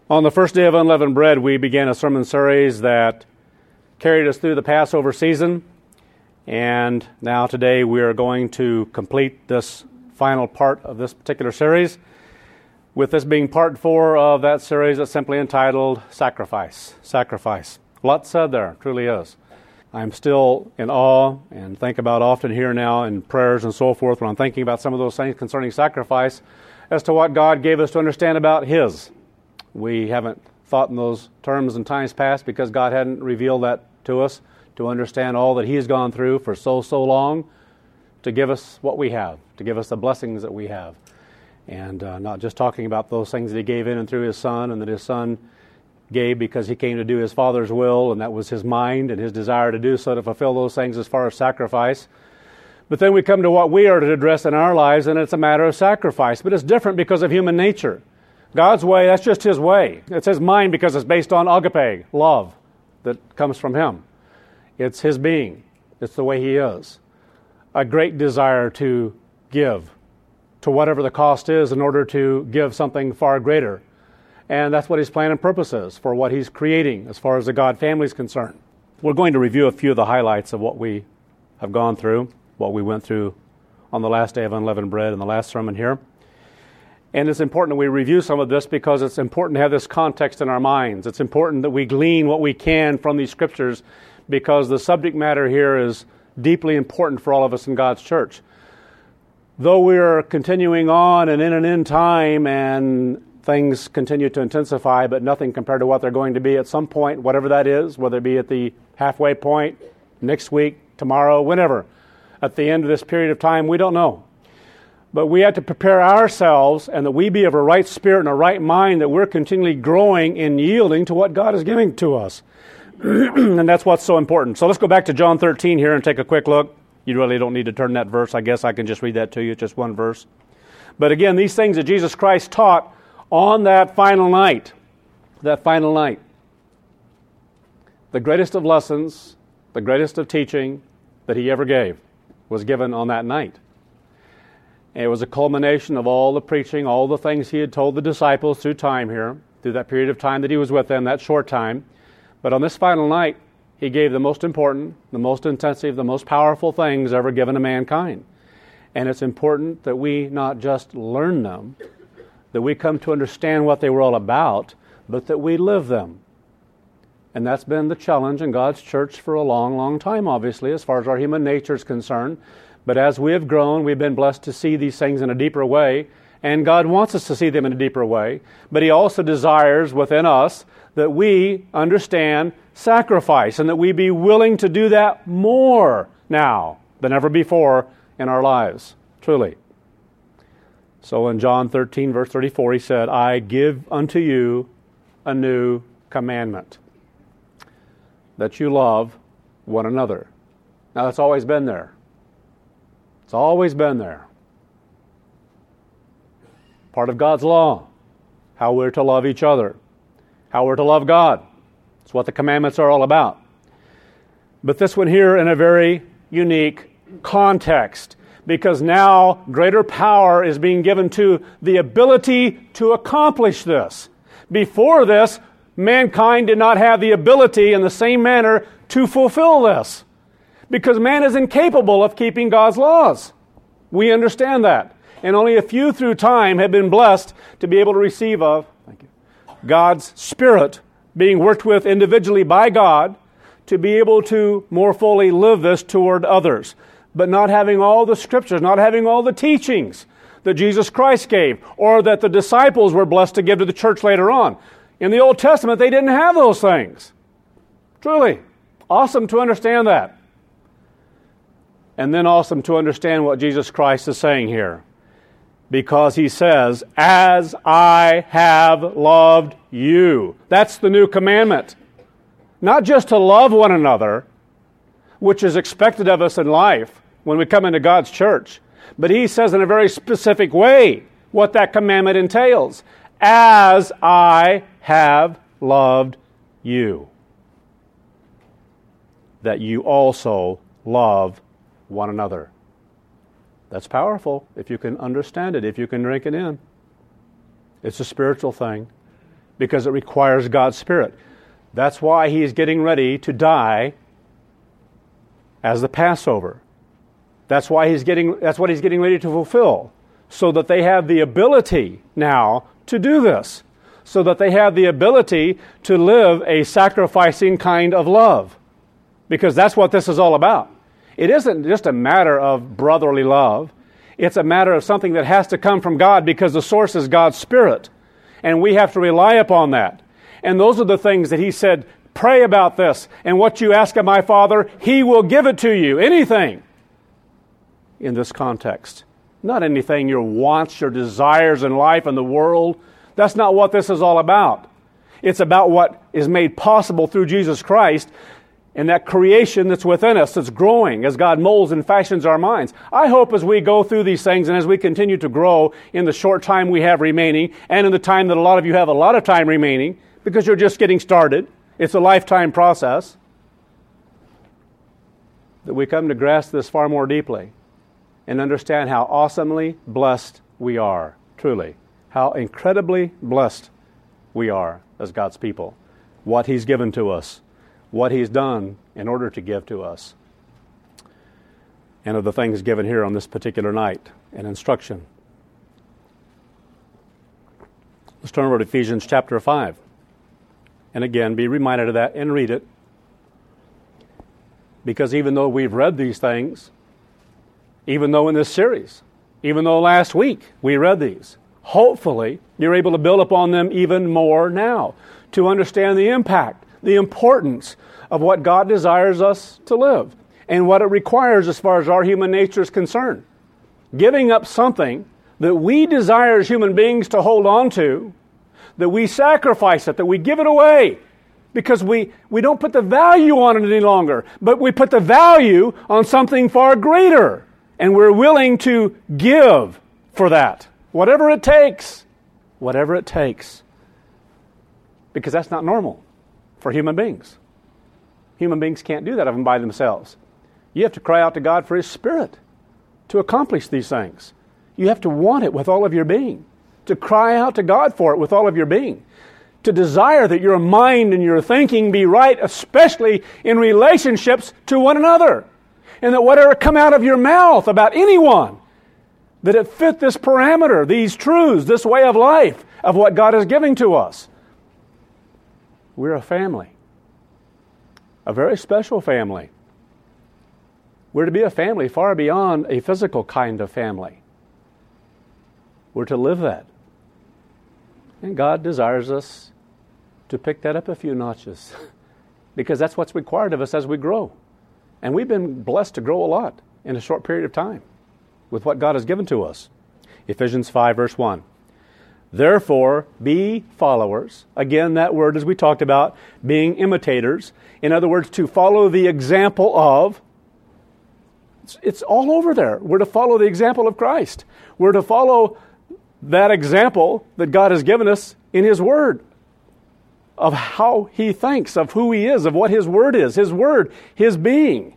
On the first day of Unleavened Bread, we began a sermon series that carried us through the Passover season, and now today we are going to complete this final part of this particular series, with this being part 4 of that series that's simply entitled Sacrifice. Sacrifice. A lot said there, truly is. I'm still in awe and think about often here now in prayers and so forth when I'm thinking about some of those things concerning sacrifice as to what God gave us to understand about His. We haven't thought in those terms in times past because God hadn't revealed that to us to understand all that He's gone through for so long to give us what we have, to give us the blessings that we have. And not just talking about those things that He gave in and through His Son, and that His Son gave because He came to do His Father's will, and that was His mind and His desire to do so, to fulfill those things as far as sacrifice. But then we come to what we are to address in our lives, and it's a matter of sacrifice. But it's different because of human nature. God's way, that's just His way. It's His mind because it's based on agape, love, that comes from Him. It's His being. It's the way He is. A great desire to give, to whatever the cost is, in order to give something far greater. And that's what His plan and purpose is for what He's creating as far as the God family is concerned. We're going to review a few of the highlights of what we have gone through, what we went through on the last day of Unleavened Bread in the last sermon here. And it's important that we review some of this because it's important to have this context in our minds. It's important that we glean what we can from these scriptures because the subject matter here is deeply important for all of us in God's church. Though we're continuing on and in an end time and things continue to intensify, but nothing compared to what they're going to be at some point, whatever that is, whether it be at the halfway point, next week, tomorrow, whenever. At the end of this period of time, we don't know. But we have to prepare ourselves and that we be of a right spirit and a right mind, that we're continually growing in yielding to what God is giving to us. And that's what's so important. So let's go back to John 13 here and take a quick look. You really don't need to turn that verse. I guess I can just read that to you. It's just one verse. But again, these things that Jesus Christ taught on that final night, the greatest of lessons, the greatest of teaching that He ever gave was given on that night. And it was a culmination of all the preaching, all the things He had told the disciples through time here, through that period of time that He was with them, that short time. But on this final night, He gave the most important, the most intensive, the most powerful things ever given to mankind. And it's important that we not just learn them, that we come to understand what they were all about, but that we live them. And that's been the challenge in God's church for a long time, obviously, as far as our human nature is concerned. But as we have grown, we've been blessed to see these things in a deeper way, and God wants us to see them in a deeper way. But He also desires within us that we understand sacrifice, and that we be willing to do that more now than ever before in our lives, truly. So in John 13, verse 34, He said, I give unto you a new commandment, that you love one another. Now, that's always been there. It's always been there. Part of God's law, how we're to love each other, how we're to love God. It's what the commandments are all about. But this one here in a very unique context, because now greater power is being given to the ability to accomplish this. Before this, mankind did not have the ability in the same manner to fulfill this, because man is incapable of keeping God's laws. We understand that. And only a few through time have been blessed to be able to receive of God's Spirit being worked with individually by God to be able to more fully live this toward others. But not having all the scriptures, not having all the teachings that Jesus Christ gave, or that the disciples were blessed to give to the church later on. In the Old Testament, they didn't have those things. Truly, awesome to understand that. And then awesome to understand what Jesus Christ is saying here. Because He says, as I have loved you. That's the new commandment. Not just to love one another, which is expected of us in life when we come into God's church. But He says in a very specific way what that commandment entails. As I have loved you, that you also love one another. That's powerful if you can understand it, if you can drink it in. It's a spiritual thing. because it requires God's Spirit. That's why He's getting ready to die as the Passover. That's what He's getting ready to fulfill, so that they have the ability now to do this, so that they have the ability to live a sacrificing kind of love, because that's what this is all about. It isn't just a matter of brotherly love. It's a matter of something that has to come from God, because the source is God's Spirit, and we have to rely upon that. And those are the things that He said, pray about this, and what you ask of my Father, He will give it to you. Anything in this context. Not anything, your wants, your desires in life and the world. That's not what this is all about. It's about what is made possible through Jesus Christ and that creation that's within us, that's growing as God molds and fashions our minds. I hope as we go through these things and as we continue to grow in the short time we have remaining, and in the time that a lot of you have a lot of time remaining, because you're just getting started, it's a lifetime process, that we come to grasp this far more deeply and understand how awesomely blessed we are, truly. How incredibly blessed we are as God's people. What He's given to us. What He's done in order to give to us. And of the things given here on this particular night, an instruction. Let's turn over to Ephesians chapter 5. And again, be reminded of that and read it. Because even though we've read these things, even though in this series, even though last week we read these, hopefully you're able to build upon them even more now, to understand the impact, the importance of what God desires us to live, and what it requires as far as our human nature is concerned. Giving up something that we desire as human beings to hold on to, that we sacrifice it, that we give it away, because we don't put the value on it any longer, but we put the value on something far greater. And we're willing to give for that. Whatever it takes. Whatever it takes. Because that's not normal for human beings. Human beings can't do that of them by themselves. You have to cry out to God for His Spirit to accomplish these things. You have to want it with all of your being. To cry out to God for it with all of your being. To desire that your mind and your thinking be right, especially in relationships to one another. And that whatever come out of your mouth about anyone, that it fit this parameter, these truths, this way of life of what God is giving to us. We're a family. A very special family. We're to be a family far beyond a physical kind of family. We're to live that. And God desires us to pick that up a few notches, because that's what's required of us as we grow. And we've been blessed to grow a lot in a short period of time with what God has given to us. Ephesians 5 verse 1. Therefore, be followers. Again, that word, as we talked about, being imitators. In other words, to follow the example of. It's all over there. We're to follow the example of Christ. We're to follow that example that God has given us in His Word, of how He thinks, of who He is, of what His Word is, His Word, His being.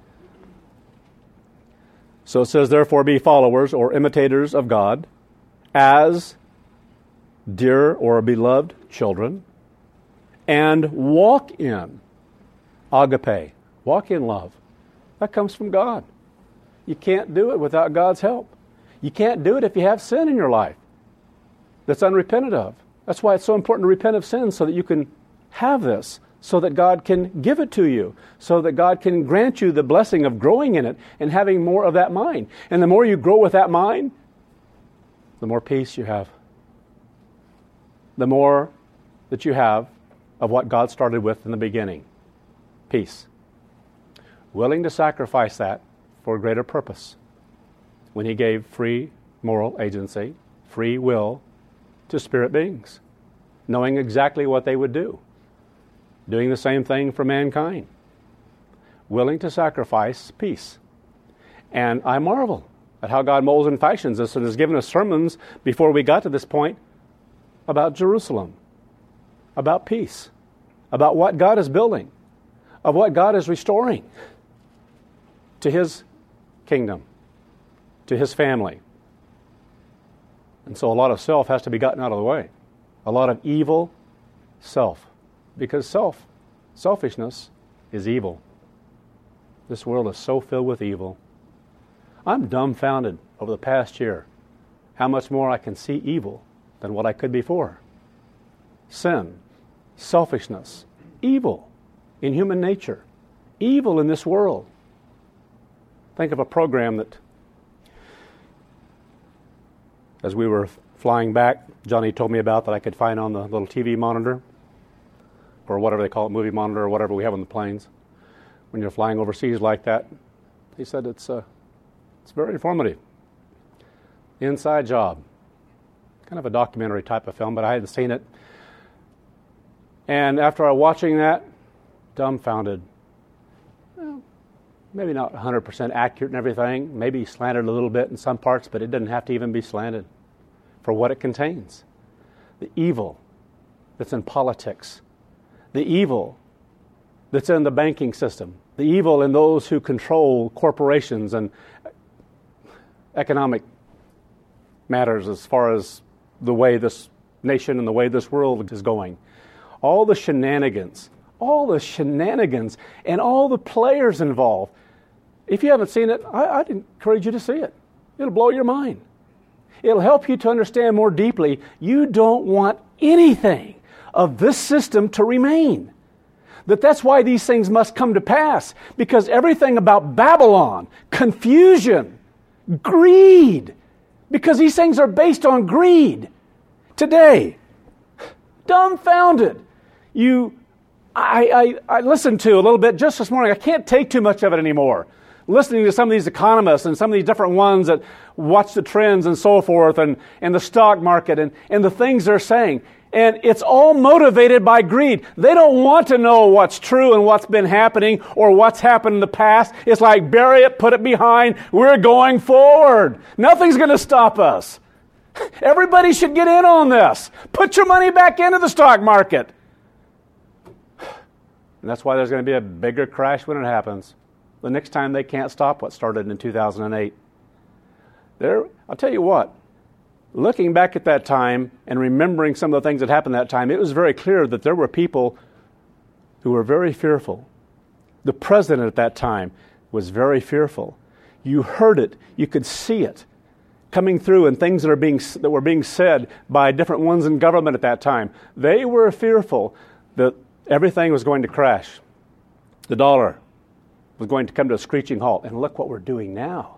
So it says, therefore be followers or imitators of God as dear or beloved children, and walk in agape, walk in love. That comes from God. You can't do it without God's help. You can't do it if you have sin in your life that's unrepented of. That's why it's so important to repent of sin, so that you can have this, so that God can give it to you, so that God can grant you the blessing of growing in it and having more of that mind. And the more you grow with that mind, the more peace you have. The more that you have of what God started with in the beginning. Peace. Willing to sacrifice that for a greater purpose. When He gave free moral agency, free will, to spirit beings, knowing exactly what they would do, doing the same thing for mankind, willing to sacrifice peace. And I marvel at how God molds and fashions us and has given us sermons before we got to this point about Jerusalem, about peace, about what God is building, of what God is restoring to His kingdom, to His family. And so a lot of self has to be gotten out of the way. A lot of evil self. Because selfishness is evil. This world is so filled with evil. I'm dumbfounded over the past year how much more I can see evil than what I could before. Sin, selfishness, evil in human nature, evil in this world. Think of a program that, as we were flying back, Johnny told me about that I could find on the little TV monitor, or whatever they call it, movie monitor, or whatever we have on the planes. When you're flying overseas like that, he said it's very informative. Inside Job. Kind of a documentary type of film, but I hadn't seen it. And after watching that, dumbfounded. Well, maybe not 100% accurate in everything, maybe slanted a little bit in some parts, but it didn't have to even be slanted for what it contains. The evil that's in politics, the evil that's in the banking system, the evil in those who control corporations and economic matters as far as the way this nation and the way this world is going. All the shenanigans and all the players involved. If you haven't seen it, I'd encourage you to see it. It'll blow your mind. It'll help you to understand more deeply you don't want anything of this system to remain. That's why these things must come to pass, because everything about Babylon, confusion, greed, because these things are based on greed. Today, dumbfounded. I listened to a little bit just this morning. I can't take too much of it anymore. Listening to some of these economists and some of these different ones that watch the trends and so forth and the stock market and the things they're saying. And it's all motivated by greed. They don't want to know what's true and what's been happening or what's happened in the past. It's like bury it, put it behind. We're going forward. Nothing's going to stop us. Everybody should get in on this. Put your money back into the stock market. And that's why there's going to be a bigger crash when it happens. The next time they can't stop what started in 2008. I'll tell you what, looking back at that time and remembering some of the things that happened that time, it was very clear that there were people who were very fearful. The president at that time was very fearful. You heard it. You could see it coming through in things that were being said by different ones in government at that time. They were fearful that everything was going to crash. The dollar was going to come to a screeching halt. And look what we're doing now.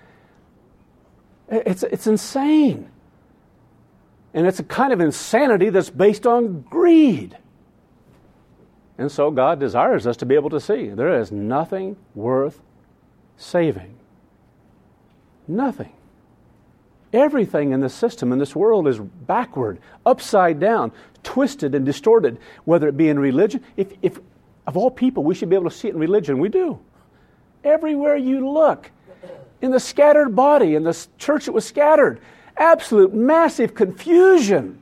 It's insane. And it's a kind of insanity that's based on greed. And so God desires us to be able to see there is nothing worth saving. Nothing. Everything in the system in this world is backward, upside down, twisted and distorted, whether it be in religion. If of all people, we should be able to see it in religion. We do. Everywhere you look, in the scattered body, in the church that was scattered, absolute massive confusion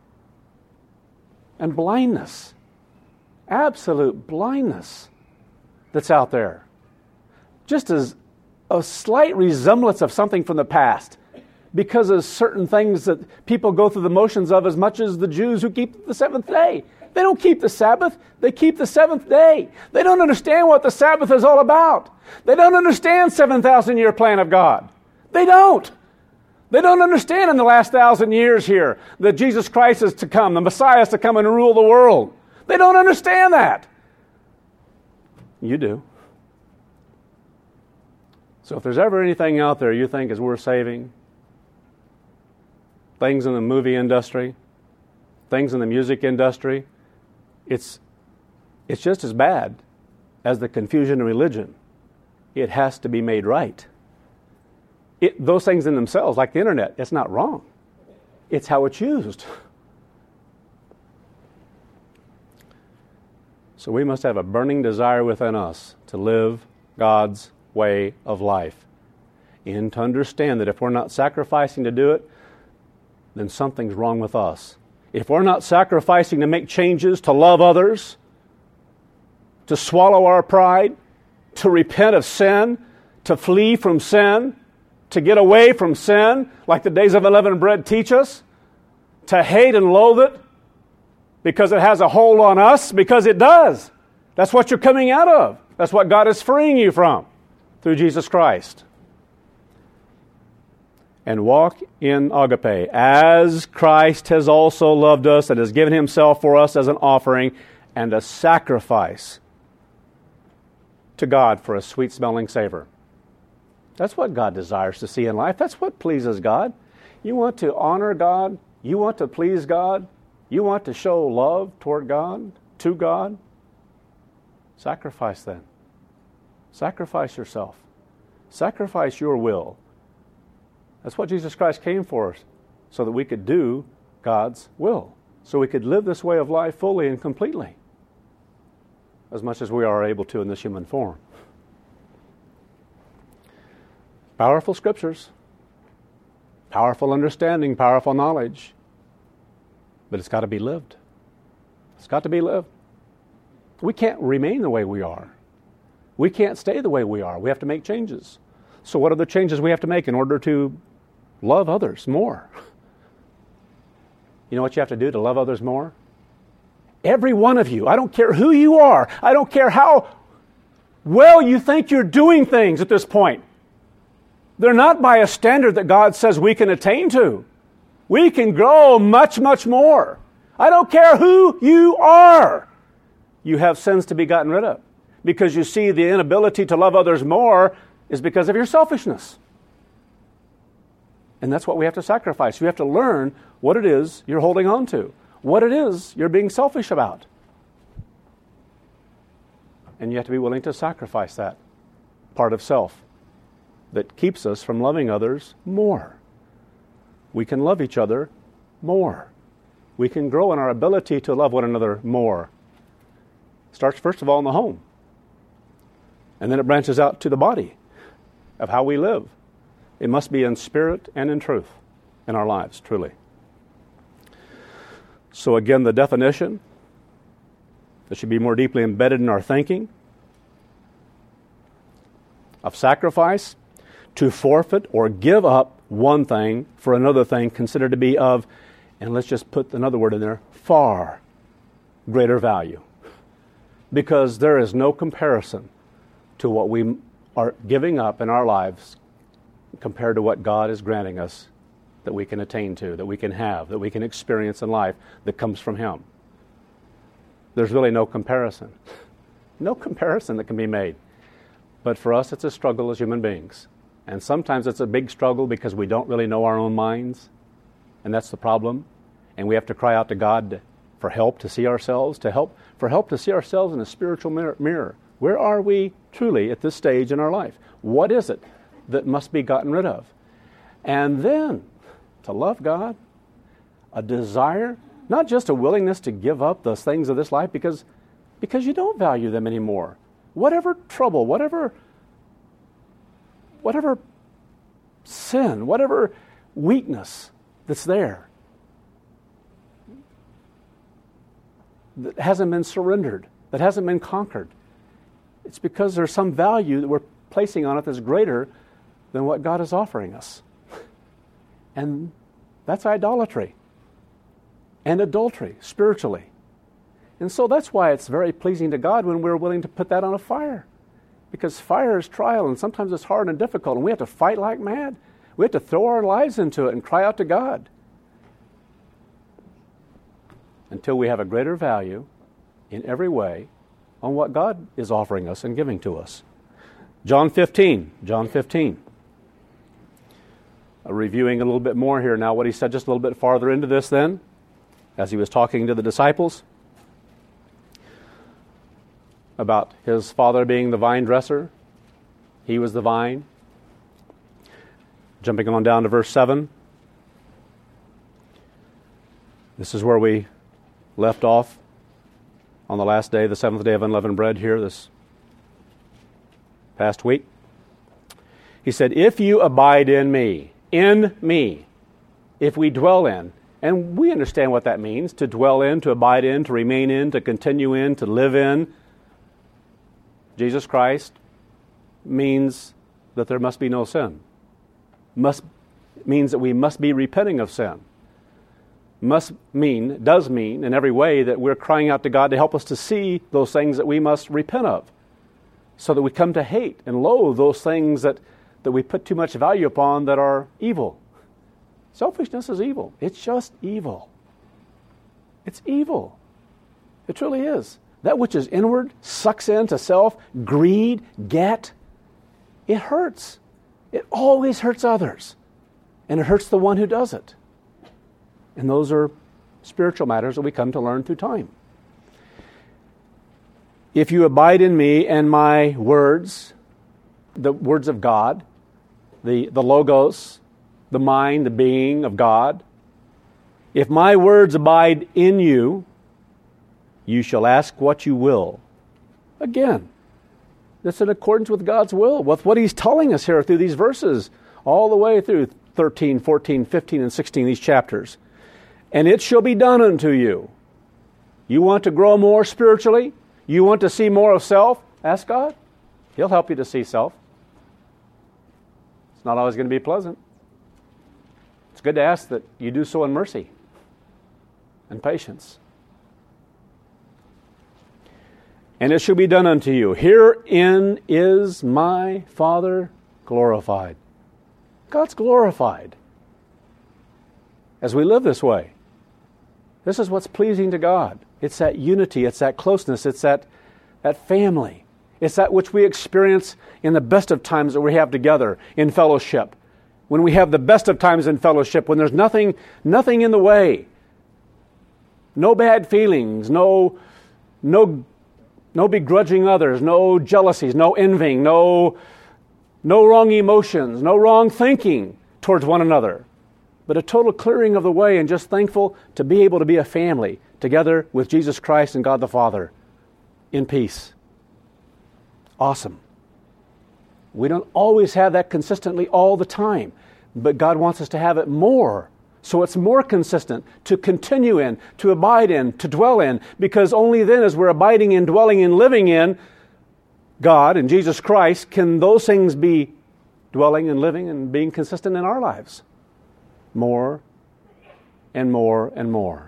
and blindness. Absolute blindness that's out there. Just as a slight resemblance of something from the past, because of certain things that people go through the motions of, as much as the Jews who keep the seventh day. They don't keep the Sabbath, they keep the seventh day. They don't understand what the Sabbath is all about. They don't understand 7,000-year plan of God. They don't. They don't understand in the last 1,000 years here that Jesus Christ is to come, the Messiah is to come and rule the world. They don't understand that. You do. So if there's ever anything out there you think is worth saving, things in the movie industry, things in the music industry, it's just as bad as the confusion in religion. It has to be made right. Those things in themselves, like the internet, it's not wrong. It's how it's used. So we must have a burning desire within us to live God's way of life, and to understand that if we're not sacrificing to do it, then something's wrong with us. If we're not sacrificing to make changes, to love others, to swallow our pride, to repent of sin, to flee from sin, to get away from sin, like the days of unleavened bread teach us, to hate and loathe it, Because it has a hold on us? Because it does. That's what you're coming out of. That's what God is freeing you from through Jesus Christ. And walk in agape, as Christ has also loved us and has given himself for us as an offering and a sacrifice to God for a sweet-smelling savor. That's what God desires to see in life. That's what pleases God. You want to honor God. You want to please God. You want to show love toward God, to God. Sacrifice then. Sacrifice yourself. Sacrifice your will. That's what Jesus Christ came for us, so that we could do God's will, so we could live this way of life fully and completely, as much as we are able to in this human form. Powerful scriptures, powerful understanding, powerful knowledge, but it's got to be lived. It's got to be lived. We can't remain the way we are. We can't stay the way we are. We have to make changes. So what are the changes we have to make in order to love others more? You know what you have to do to love others more? Every one of you, I don't care who you are, I don't care how well you think you're doing things at this point. They're not by a standard that God says we can attain to. We can grow much, much more. I don't care who you are. You have sins to be gotten rid of. Because you see the inability to love others more is because of your selfishness. And that's what we have to sacrifice. You have to learn what it is you're holding on to, what it is you're being selfish about. And you have to be willing to sacrifice that part of self that keeps us from loving others more. We can love each other more. We can grow in our ability to love one another more. It starts first of all in the home. And then it branches out to the body of how we live. It must be in spirit and in truth in our lives, truly. So again, the definition that should be more deeply embedded in our thinking of sacrifice, to forfeit or give up one thing for another thing considered to be of, and let's just put another word in there, far greater value. Because there is no comparison to what we are giving up in our lives compared to what God is granting us that we can attain to, that we can have, that we can experience in life that comes from Him. There's really no comparison. No comparison that can be made. But for us, it's a struggle as human beings. And sometimes it's a big struggle because we don't really know our own minds. And that's the problem. And we have to cry out to God for help to see ourselves, for help to see ourselves in a spiritual mirror. Where are we truly at this stage in our life? What is it that must be gotten rid of? And then to love God, a desire, not just a willingness to give up those things of this life because you don't value them anymore. Whatever trouble, whatever sin, whatever weakness that's there that hasn't been surrendered, that hasn't been conquered, it's because there's some value that we're placing on it that's greater than what God is offering us. And that's idolatry and adultery spiritually. And so that's why it's very pleasing to God when we're willing to put that on a fire. Because fire is trial, and sometimes it's hard and difficult, and we have to fight like mad. We have to throw our lives into it and cry out to God until we have a greater value in every way on what God is offering us and giving to us. John 15. Reviewing a little bit more here now what he said just a little bit farther into this then, as he was talking to the disciples about his Father being the vine dresser. He was the vine. Jumping on down to verse 7. This is where we left off on the last day, the seventh day of unleavened bread here this past week. He said, if you abide in me, if we dwell in, and we understand what that means, to dwell in, to abide in, to remain in, to continue in, to live in. Jesus Christ means that there must be no sin. Means that we must be repenting of sin. does mean in every way that we're crying out to God to help us to see those things that we must repent of, so that we come to hate and loathe those things that we put too much value upon that are evil. Selfishness is evil. It's just evil. It's evil. It truly is. That which is inward, sucks into self, greed, get, it hurts. It always hurts others. And it hurts the one who does it. And those are spiritual matters that we come to learn through time. If you abide in me and my words, the words of God, the logos, the mind, the being of God, if my words abide in you, you shall ask what you will. Again, that's in accordance with God's will, with what He's telling us here through these verses, all the way through 13, 14, 15, and 16, these chapters. And it shall be done unto you. You want to grow more spiritually? You want to see more of self? Ask God. He'll help you to see self. It's not always going to be pleasant. It's good to ask that you do so in mercy and patience. And it shall be done unto you. Herein is my Father glorified. God's glorified as we live this way. This is what's pleasing to God. It's that unity, it's that closeness, it's that family. It's that which we experience in the best of times that we have together in fellowship. When we have the best of times in fellowship, when there's nothing in the way. No bad feelings, no begrudging others, no jealousies, no envying, no wrong emotions, no wrong thinking towards one another. But a total clearing of the way and just thankful to be able to be a family together with Jesus Christ and God the Father in peace. Awesome. We don't always have that consistently all the time, but God wants us to have it more. So it's more consistent to continue in, to abide in, to dwell in, because only then as we're abiding in, dwelling in, living in God and Jesus Christ, can those things be dwelling and living and being consistent in our lives. More and more and more.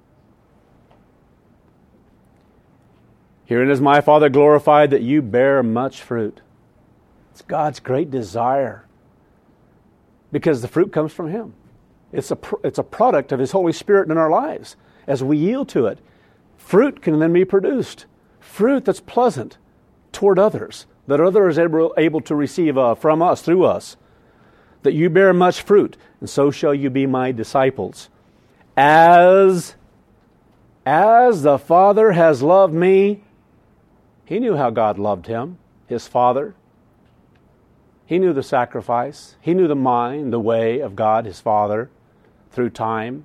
Herein is my Father glorified, that you bear much fruit. It's God's great desire, because the fruit comes from Him. It's a product of His Holy Spirit in our lives. As we yield to it, fruit can then be produced. Fruit that's pleasant toward others, that others are able to receive from us, through us. That you bear much fruit, and so shall you be my disciples. As the Father has loved me, He knew how God loved Him, His Father. He knew the sacrifice. He knew the mind, the way of God, His Father, through time.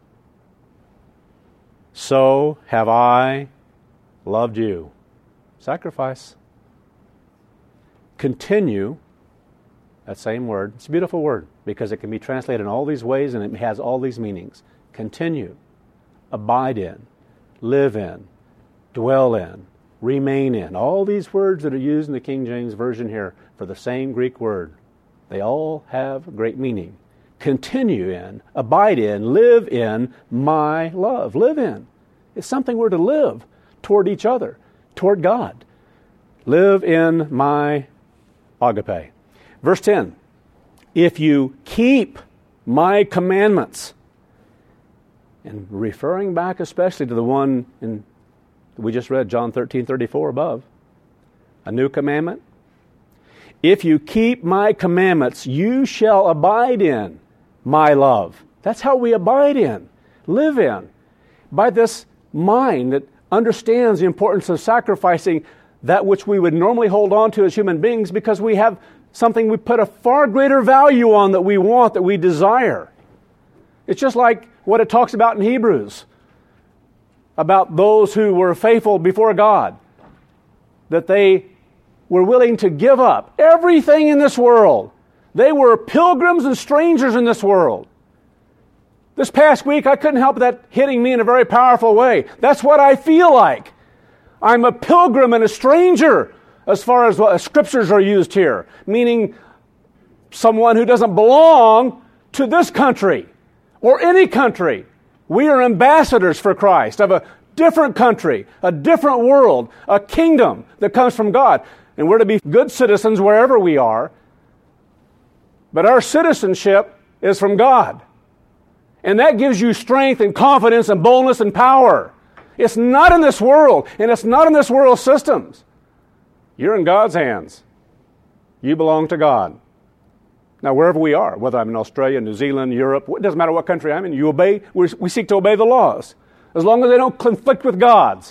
So have I loved you. Sacrifice. Continue. That same word. It's a beautiful word because it can be translated in all these ways and it has all these meanings. Continue. Abide in. Live in. Dwell in. Remain in. All these words that are used in the King James Version here for the same Greek word. They all have great meaning. Continue in, abide in, live in my love. Live in. It's something we're to live toward each other, toward God. Live in my agape. Verse 10, if you keep my commandments, and referring back especially to the one we just read, John 13:34 above, a new commandment. If you keep my commandments, you shall abide in my love. That's how we abide in, live in, by this mind that understands the importance of sacrificing that which we would normally hold on to as human beings because we have something we put a far greater value on that we want, that we desire. It's just like what it talks about in Hebrews, about those who were faithful before God, that they were willing to give up everything in this world. They were pilgrims and strangers in this world. This past week, I couldn't help that hitting me in a very powerful way. That's what I feel like. I'm a pilgrim and a stranger as far as what scriptures are used here, meaning someone who doesn't belong to this country or any country. We are ambassadors for Christ of a different country, a different world, a kingdom that comes from God. And we're to be good citizens wherever we are. But our citizenship is from God. And that gives you strength and confidence and boldness and power. It's not in this world, and it's not in this world's systems. You're in God's hands. You belong to God. Now, wherever we are, whether I'm in Australia, New Zealand, Europe, it doesn't matter what country I'm in, we seek to obey the laws, as long as they don't conflict with God's.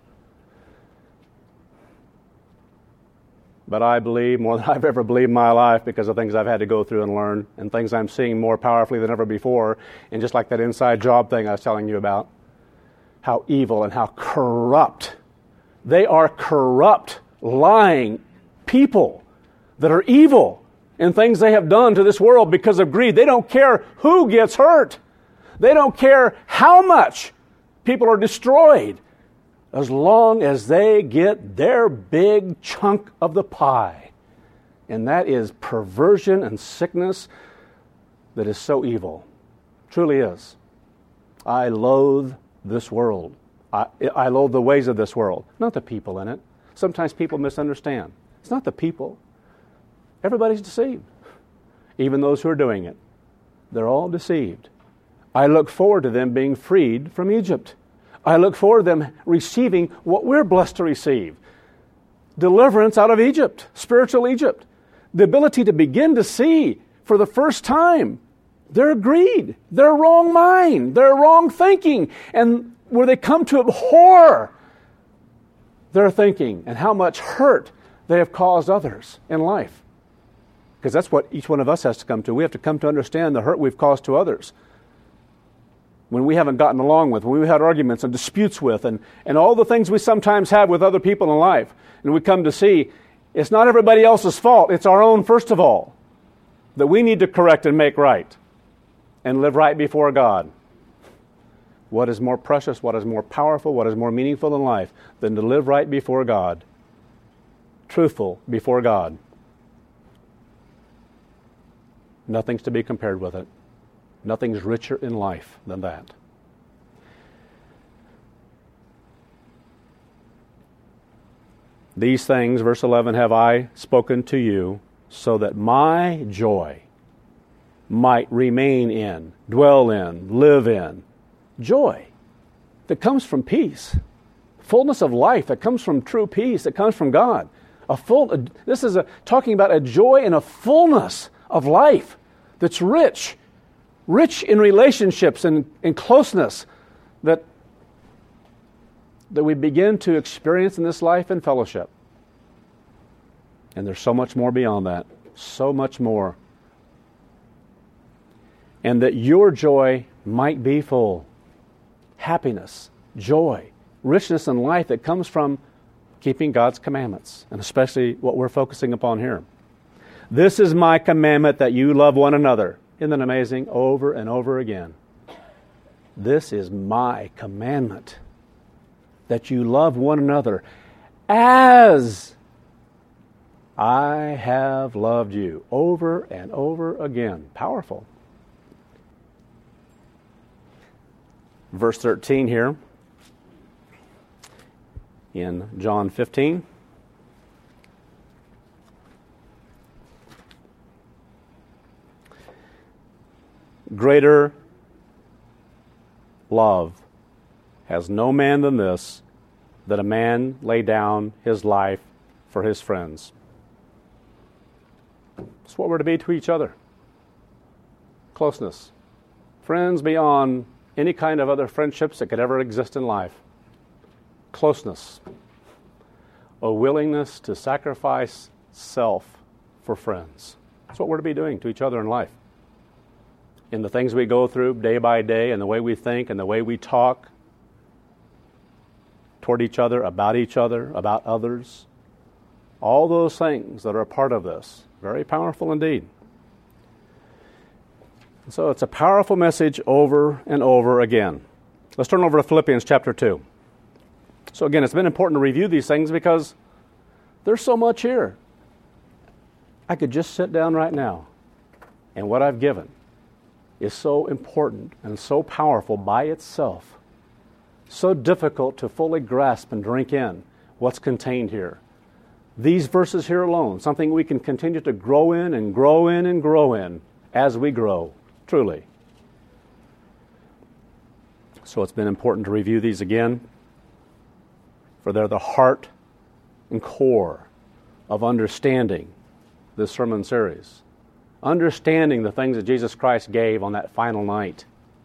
But I believe more than I've ever believed in my life because of things I've had to go through and learn, and things I'm seeing more powerfully than ever before, and just like that inside job thing I was telling you about, how evil and how corrupt. They are corrupt, lying people that are evil in things they have done to this world because of greed. They don't care who gets hurt. They don't care how much people are destroyed, as long as they get their big chunk of the pie. And that is perversion and sickness that is so evil. Truly is. I loathe this world. I loathe the ways of this world, not the people in it. Sometimes people misunderstand. It's not the people. Everybody's deceived. Even those who are doing it. They're all deceived. I look forward to them being freed from Egypt. I look forward to them receiving what we're blessed to receive. Deliverance out of Egypt, spiritual Egypt. The ability to begin to see for the first time their greed, their wrong mind, their wrong thinking, and where they come to abhor their thinking and how much hurt they have caused others in life. Because that's what each one of us has to come to. We have to come to understand the hurt we've caused to others. When we haven't gotten along with, when we've had arguments and disputes with, and all the things we sometimes have with other people in life, and we come to see it's not everybody else's fault, it's our own first of all, that we need to correct and make right, and live right before God. What is more precious, what is more powerful, what is more meaningful in life than to live right before God, truthful before God? Nothing's to be compared with it. Nothing's richer in life than that. These things, verse 11, have I spoken to you so that my joy might remain in, dwell in, live in. Joy that comes from peace. Fullness of life that comes from true peace, that comes from God. This is talking about a joy and a fullness of life that's rich in relationships and closeness that we begin to experience in this life and fellowship. And there's so much more beyond that, so much more. And that your joy might be full. Happiness, joy, richness in life that comes from keeping God's commandments, and especially what we're focusing upon here. This is my commandment, that you love one another. Isn't that amazing? Over and over again. This is my commandment, that you love one another as I have loved you. Over and over again. Powerful. Verse 13 here in John 15. Greater love has no man than this, that a man lay down his life for his friends. That's what we're to be to each other. Closeness. Friends beyond any kind of other friendships that could ever exist in life. Closeness. A willingness to sacrifice self for friends. That's what we're to be doing to each other in life. In the things we go through day by day, and the way we think, and the way we talk toward each other, about others. All those things that are a part of this. Very powerful indeed. So it's a powerful message over and over again. Let's turn over to Philippians chapter 2. So again, it's been important to review these things because there's so much here. I could just sit down right now and what I've given is so important and so powerful by itself, so difficult to fully grasp and drink in what's contained here. These verses here alone, something we can continue to grow in and grow in and grow in as we grow, truly. So it's been important to review these again, for they're the heart and core of understanding this sermon series. Understanding the things that Jesus Christ gave on that final night.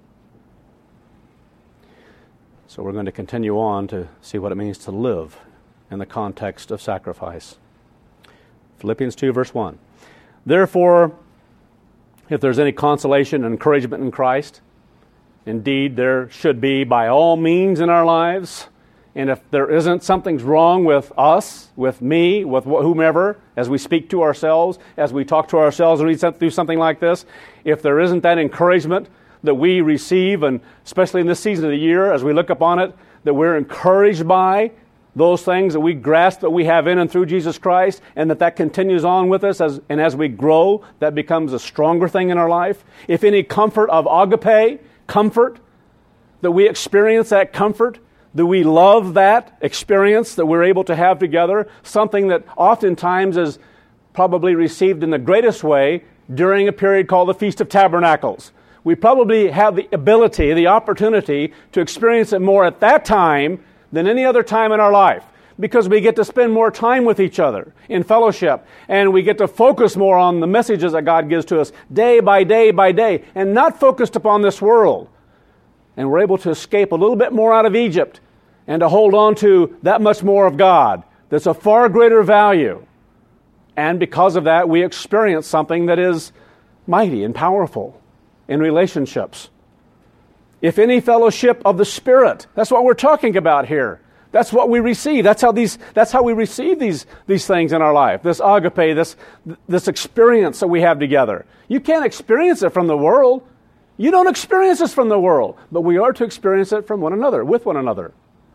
So we're going to continue on to see what it means to live in the context of sacrifice. Philippians 2, verse 1. Therefore, if there's any consolation and encouragement in Christ, indeed there should be by all means in our lives. And if there isn't, something's wrong with us, with me, with whomever, as we speak to ourselves, as we talk to ourselves and we do something like this. If there isn't that encouragement that we receive, and especially in this season of the year, as we look upon it, that we're encouraged by those things that we grasp that we have in and through Jesus Christ, and that continues on with us, as we grow, that becomes a stronger thing in our life. If any comfort of agape, comfort, that we experience that comfort, do we love that experience that we're able to have together? Something that oftentimes is probably received in the greatest way during a period called the Feast of Tabernacles. We probably have the ability, the opportunity to experience it more at that time than any other time in our life, because we get to spend more time with each other in fellowship, and we get to focus more on the messages that God gives to us day by day by day, and not focused upon this world. And we're able to escape a little bit more out of Egypt and to hold on to that much more of God that's a far greater value. And because of that, we experience something that is mighty and powerful in relationships. If any fellowship of the Spirit, that's what we're talking about here. That's what we receive. That's how we receive these things in our life. This agape, this experience that we have together. You can't experience it from the world. You don't experience this from the world, but we are to experience it from one another, with one another.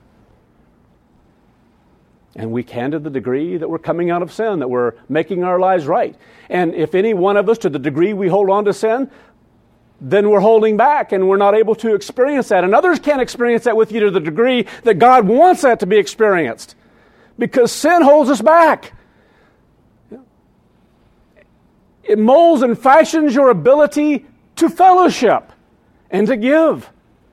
And we can to the degree that we're coming out of sin, that we're making our lives right. And if any one of us, to the degree we hold on to sin, then we're holding back and we're not able to experience that. And others can't experience that with you to the degree that God wants that to be experienced, because sin holds us back. It molds and fashions your ability to fellowship and to give.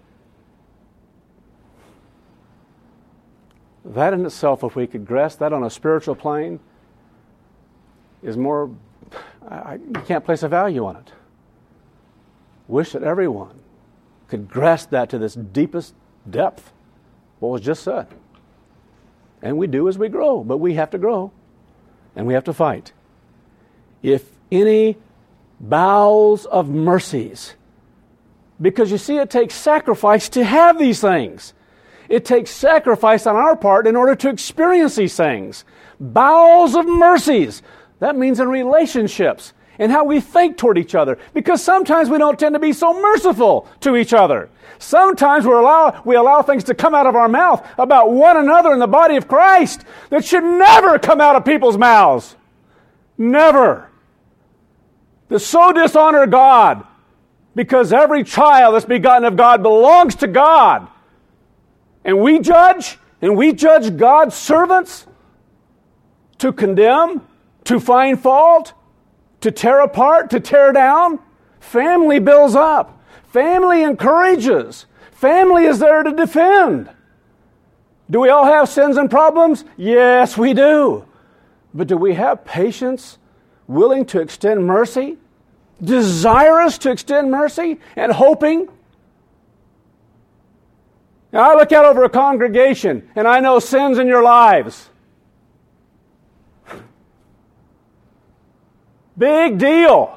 That in itself, if we could grasp that on a spiritual plane, is more, you can't place a value on it. Wish that everyone could grasp that to this deepest depth, what was just said. And we do as we grow, but we have to grow, and we have to fight. If any bowels of mercies, because you see, it takes sacrifice to have these things. It takes sacrifice on our part in order to experience these things. Bowels of mercies. That means in relationships and how we think toward each other. Because sometimes we don't tend to be so merciful to each other. Sometimes we allow things to come out of our mouth about one another in the body of Christ that should never come out of people's mouths. Never. That so dishonor God, because every child that's begotten of God belongs to God. And we judge God's servants to condemn, to find fault, to tear apart, to tear down. Family builds up. Family encourages. Family is there to defend. Do we all have sins and problems? Yes, we do. But do we have patience, willing to extend mercy, desirous to extend mercy, and hoping? Now, I look out over a congregation, and I know sins in your lives. Big deal.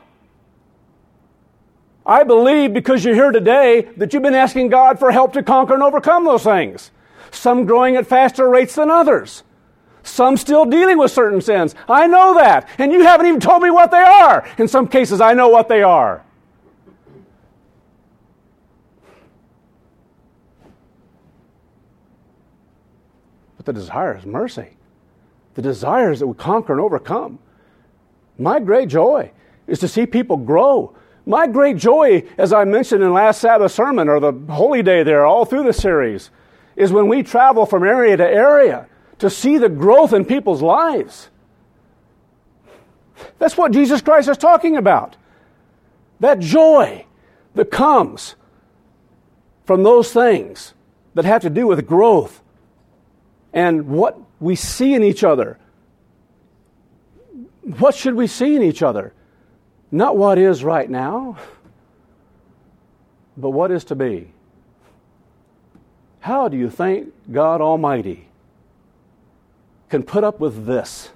I believe, because you're here today, that you've been asking God for help to conquer and overcome those things. Some growing at faster rates than others. Some still dealing with certain sins. I know that. And you haven't even told me what they are. In some cases, I know what they are. But the desire is mercy. The desire is that we conquer and overcome. My great joy is to see people grow, My great joy, as I mentioned in last Sabbath sermon, or the Holy Day there, all through the series, is when we travel from area to area to see the growth in people's lives. That's what Jesus Christ is talking about. That joy that comes from those things that have to do with growth and what we see in each other. What should we see in each other? Not what is right now, but what is to be. How do you think God Almighty can put up with this?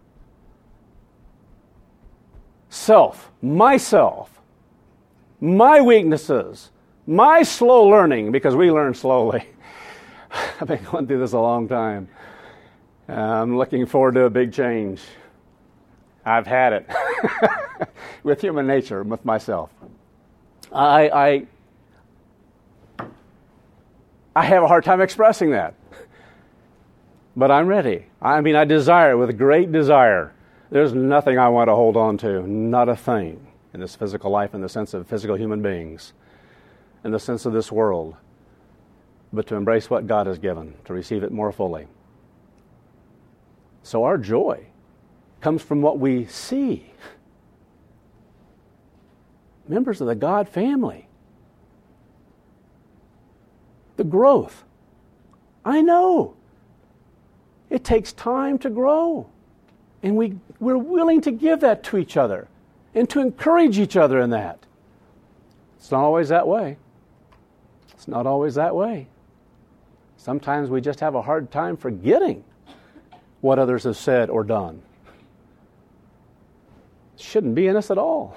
Myself, my weaknesses, my slow learning, because we learn slowly. I've been going through this a long time. I'm looking forward to a big change. I've had it with human nature, with myself. I have a hard time expressing that. But I'm ready. I desire with great desire. There's nothing I want to hold on to, not a thing in this physical life, in the sense of physical human beings, in the sense of this world, but to embrace what God has given, to receive it more fully. So our joy comes from what we see. Members of the God family. The growth. I know. It takes time to grow. And we're willing to give that to each other and to encourage each other in that. It's not always that way. It's not always that way. Sometimes we just have a hard time forgetting what others have said or done. It shouldn't be in us at all.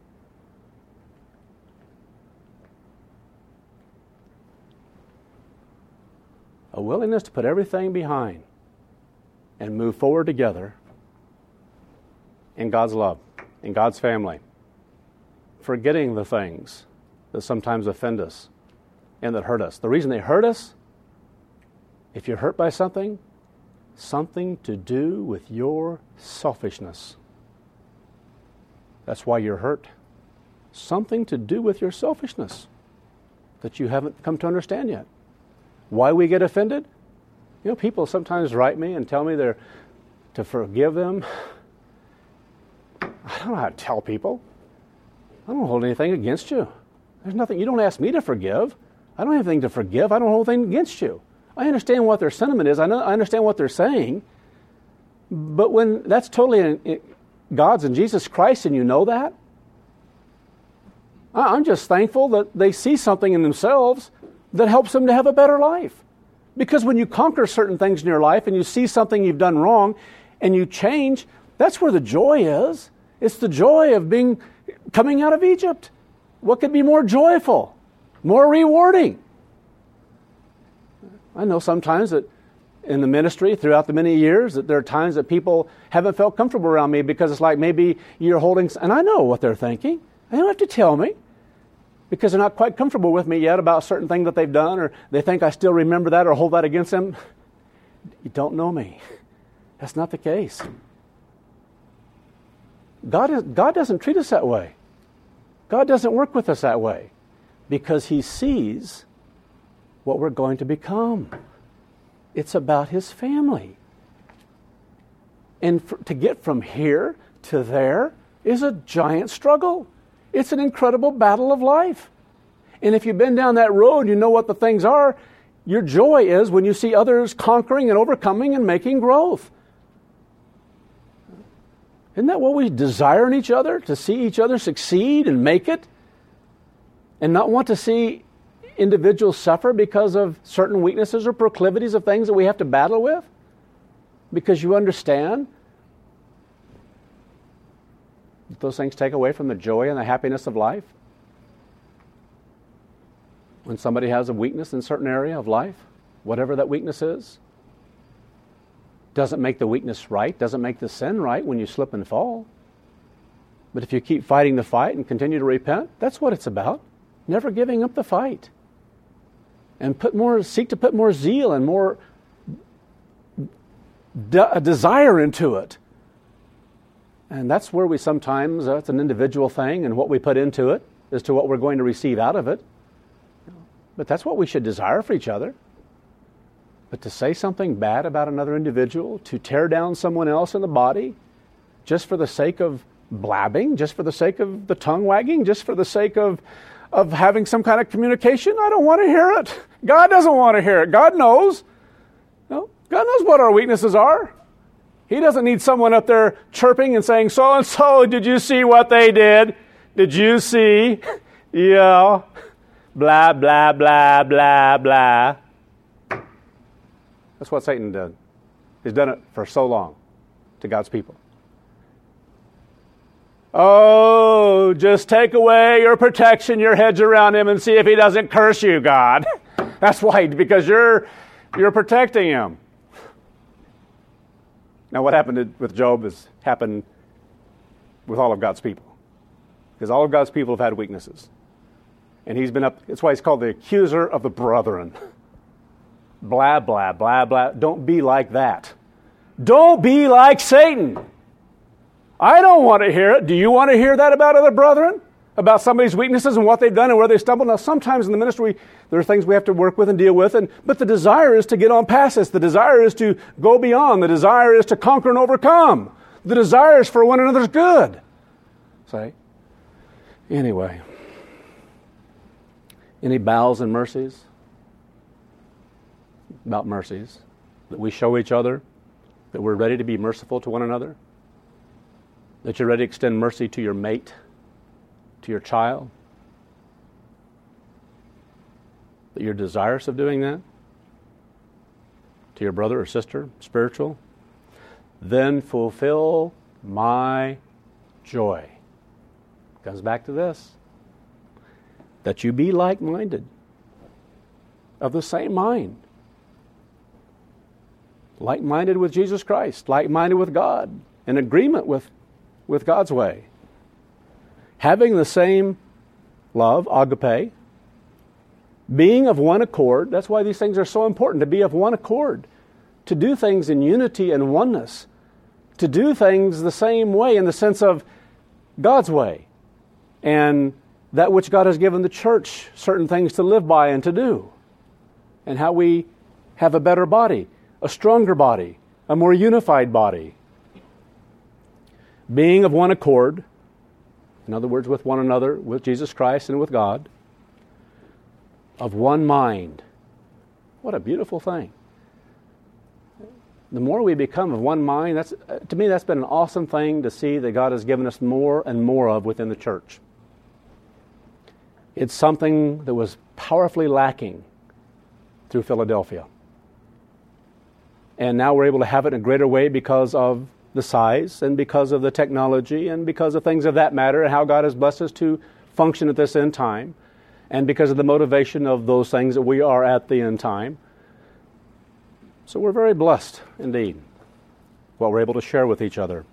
A willingness to put everything behind and move forward together in God's love, in God's family, forgetting the things that sometimes offend us and that hurt us. The reason they hurt us, if you're hurt by something to do with your selfishness. That's why you're hurt. Something to do with your selfishness that you haven't come to understand yet. Why we get offended? People sometimes write me and tell me they're to forgive them. I don't know how to tell people. I don't hold anything against you. There's nothing. You don't ask me to forgive. I don't have anything to forgive. I don't hold anything against you. I understand what their sentiment is. I understand what they're saying. But when that's totally in God's and Jesus Christ, and you know that, I'm just thankful that they see something in themselves that helps them to have a better life. Because when you conquer certain things in your life and you see something you've done wrong and you change, that's where the joy is. It's the joy of coming out of Egypt. What could be more joyful, more rewarding? I know sometimes that in the ministry throughout the many years that there are times that people haven't felt comfortable around me because it's like maybe you're holding, and I know what they're thinking. They don't have to tell me because they're not quite comfortable with me yet about a certain thing that they've done, or they think I still remember that or hold that against them. You don't know me. That's not the case. God doesn't treat us that way. God doesn't work with us that way because He sees what we're going to become. It's about His family. And to get from here to there is a giant struggle. It's an incredible battle of life. And if you've been down that road, you know what the things are. Your joy is when you see others conquering and overcoming and making growth. Isn't that what we desire in each other? To see each other succeed and make it? And not want to see individuals suffer because of certain weaknesses or proclivities of things that we have to battle with? Because you understand that those things take away from the joy and the happiness of life? When somebody has a weakness in a certain area of life, whatever that weakness is, doesn't make the weakness right, doesn't make the sin right when you slip and fall. But if you keep fighting the fight and continue to repent, that's what it's about. Never giving up the fight. And seek to put more zeal and more desire into it. And that's where we sometimes, it's an individual thing, and what we put into it as to what we're going to receive out of it. But that's what we should desire for each other. But to say something bad about another individual, to tear down someone else in the body, just for the sake of blabbing, just for the sake of the tongue wagging, just for the sake of having some kind of communication, I don't want to hear it. God doesn't want to hear it. God knows. No, God knows what our weaknesses are. He doesn't need someone up there chirping and saying, so-and-so, did you see what they did? Did you see? Yeah. Blah, blah, blah, blah, blah. That's what Satan did. He's done it for so long to God's people. Oh, just take away your protection, your hedge around him, and see if he doesn't curse you, God. That's why, because you're protecting him. Now, what happened with Job has happened with all of God's people. Because all of God's people have had weaknesses. And he's been up, that's why he's called the accuser of the brethren. Blah, blah, blah, blah. Don't be like that. Don't be like Satan. I don't want to hear it. Do you want to hear that about other brethren? About somebody's weaknesses and what they've done and where they stumbled? Now, sometimes in the ministry, there are things we have to work with and deal with, but the desire is to get on past this. The desire is to go beyond. The desire is to conquer and overcome. The desire is for one another's good. Say, anyway, any bows and mercies? About mercies. That we show each other, that we're ready to be merciful to one another, that you're ready to extend mercy to your mate, to your child, that you're desirous of doing that, to your brother or sister, spiritual, then fulfill my joy. Comes back to this, that you be like-minded, of the same mind, like-minded with Jesus Christ, like-minded with God, in agreement with God's way, having the same love, agape, being of one accord. That's why these things are so important, to be of one accord, to do things in unity and oneness, to do things the same way in the sense of God's way, and that which God has given the church certain things to live by and to do, and how we have a better body, a stronger body, a more unified body. Being of one accord, in other words, with one another, with Jesus Christ and with God, of one mind. What a beautiful thing. The more we become of one mind, to me that's been an awesome thing to see that God has given us more and more of within the church. It's something that was powerfully lacking through Philadelphia. And now we're able to have it in a greater way because of the size and because of the technology and because of things of that matter and how God has blessed us to function at this end time and because of the motivation of those things that we are at the end time. So we're very blessed indeed what we're able to share with each other.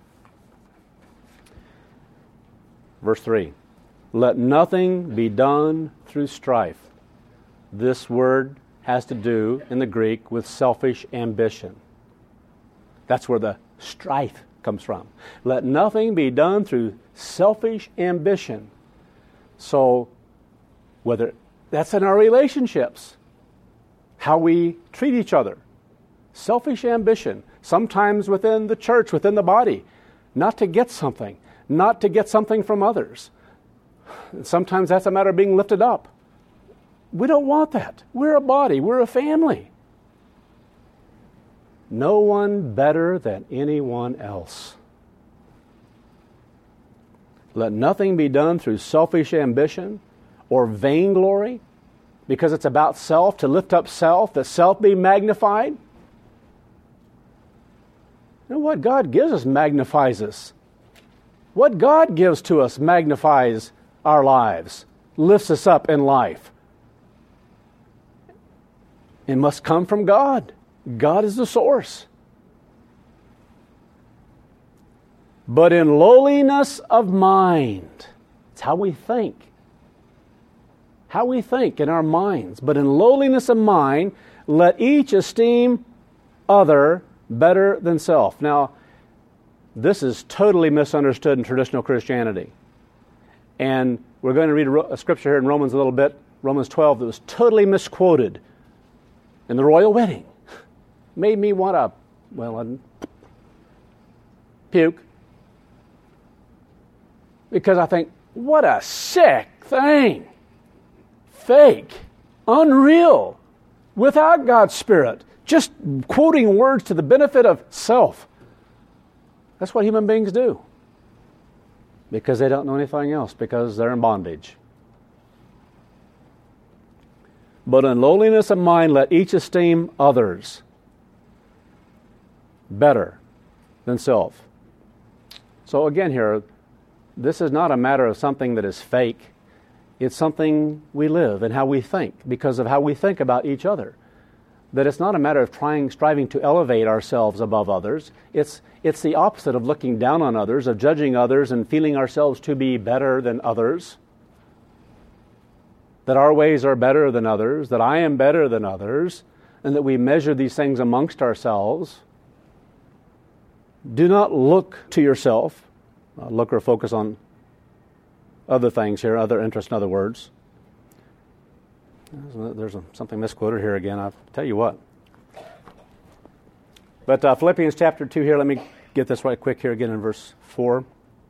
Verse 3, let nothing be done through strife. This word has to do, in the Greek, with selfish ambition. That's where the strife comes from. Let nothing be done through selfish ambition. So, whether that's in our relationships, how we treat each other, selfish ambition, sometimes within the church, within the body, not to get something from others. Sometimes that's a matter of being lifted up. We don't want that. We're a body. We're a family. No one better than anyone else. Let nothing be done through selfish ambition or vainglory, because it's about self, to lift up self, that self be magnified. You know, what God gives us magnifies us. What God gives to us magnifies our lives, lifts us up in life. It must come from God. God is the source. But in lowliness of mind, it's how we think. How we think in our minds. But in lowliness of mind, let each esteem other better than self. Now, This is totally misunderstood in traditional Christianity. And we're going to read a scripture here in Romans a little bit, Romans 12, that was totally misquoted in the royal wedding. Made me want to, puke. Because I think, what a sick thing. Fake. Unreal. Without God's Spirit. Just quoting words to the benefit of self. That's what human beings do. Because they don't know anything else. Because they're in bondage. But in lowliness of mind, let each esteem others better than self. So again here, this is not a matter of something that is fake. It's something we live and how we think, because of how we think about each other. That it's not a matter of striving to elevate ourselves above others. It's the opposite of looking down on others, of judging others and feeling ourselves to be better than others. That our ways are better than others, that I am better than others, and that we measure these things amongst ourselves. Do not look to yourself. Look or focus on other things here, other interests, in other words. There's something misquoted here again. I'll tell you what. But Philippians chapter 2 here, let me get this right quick here again in verse 4.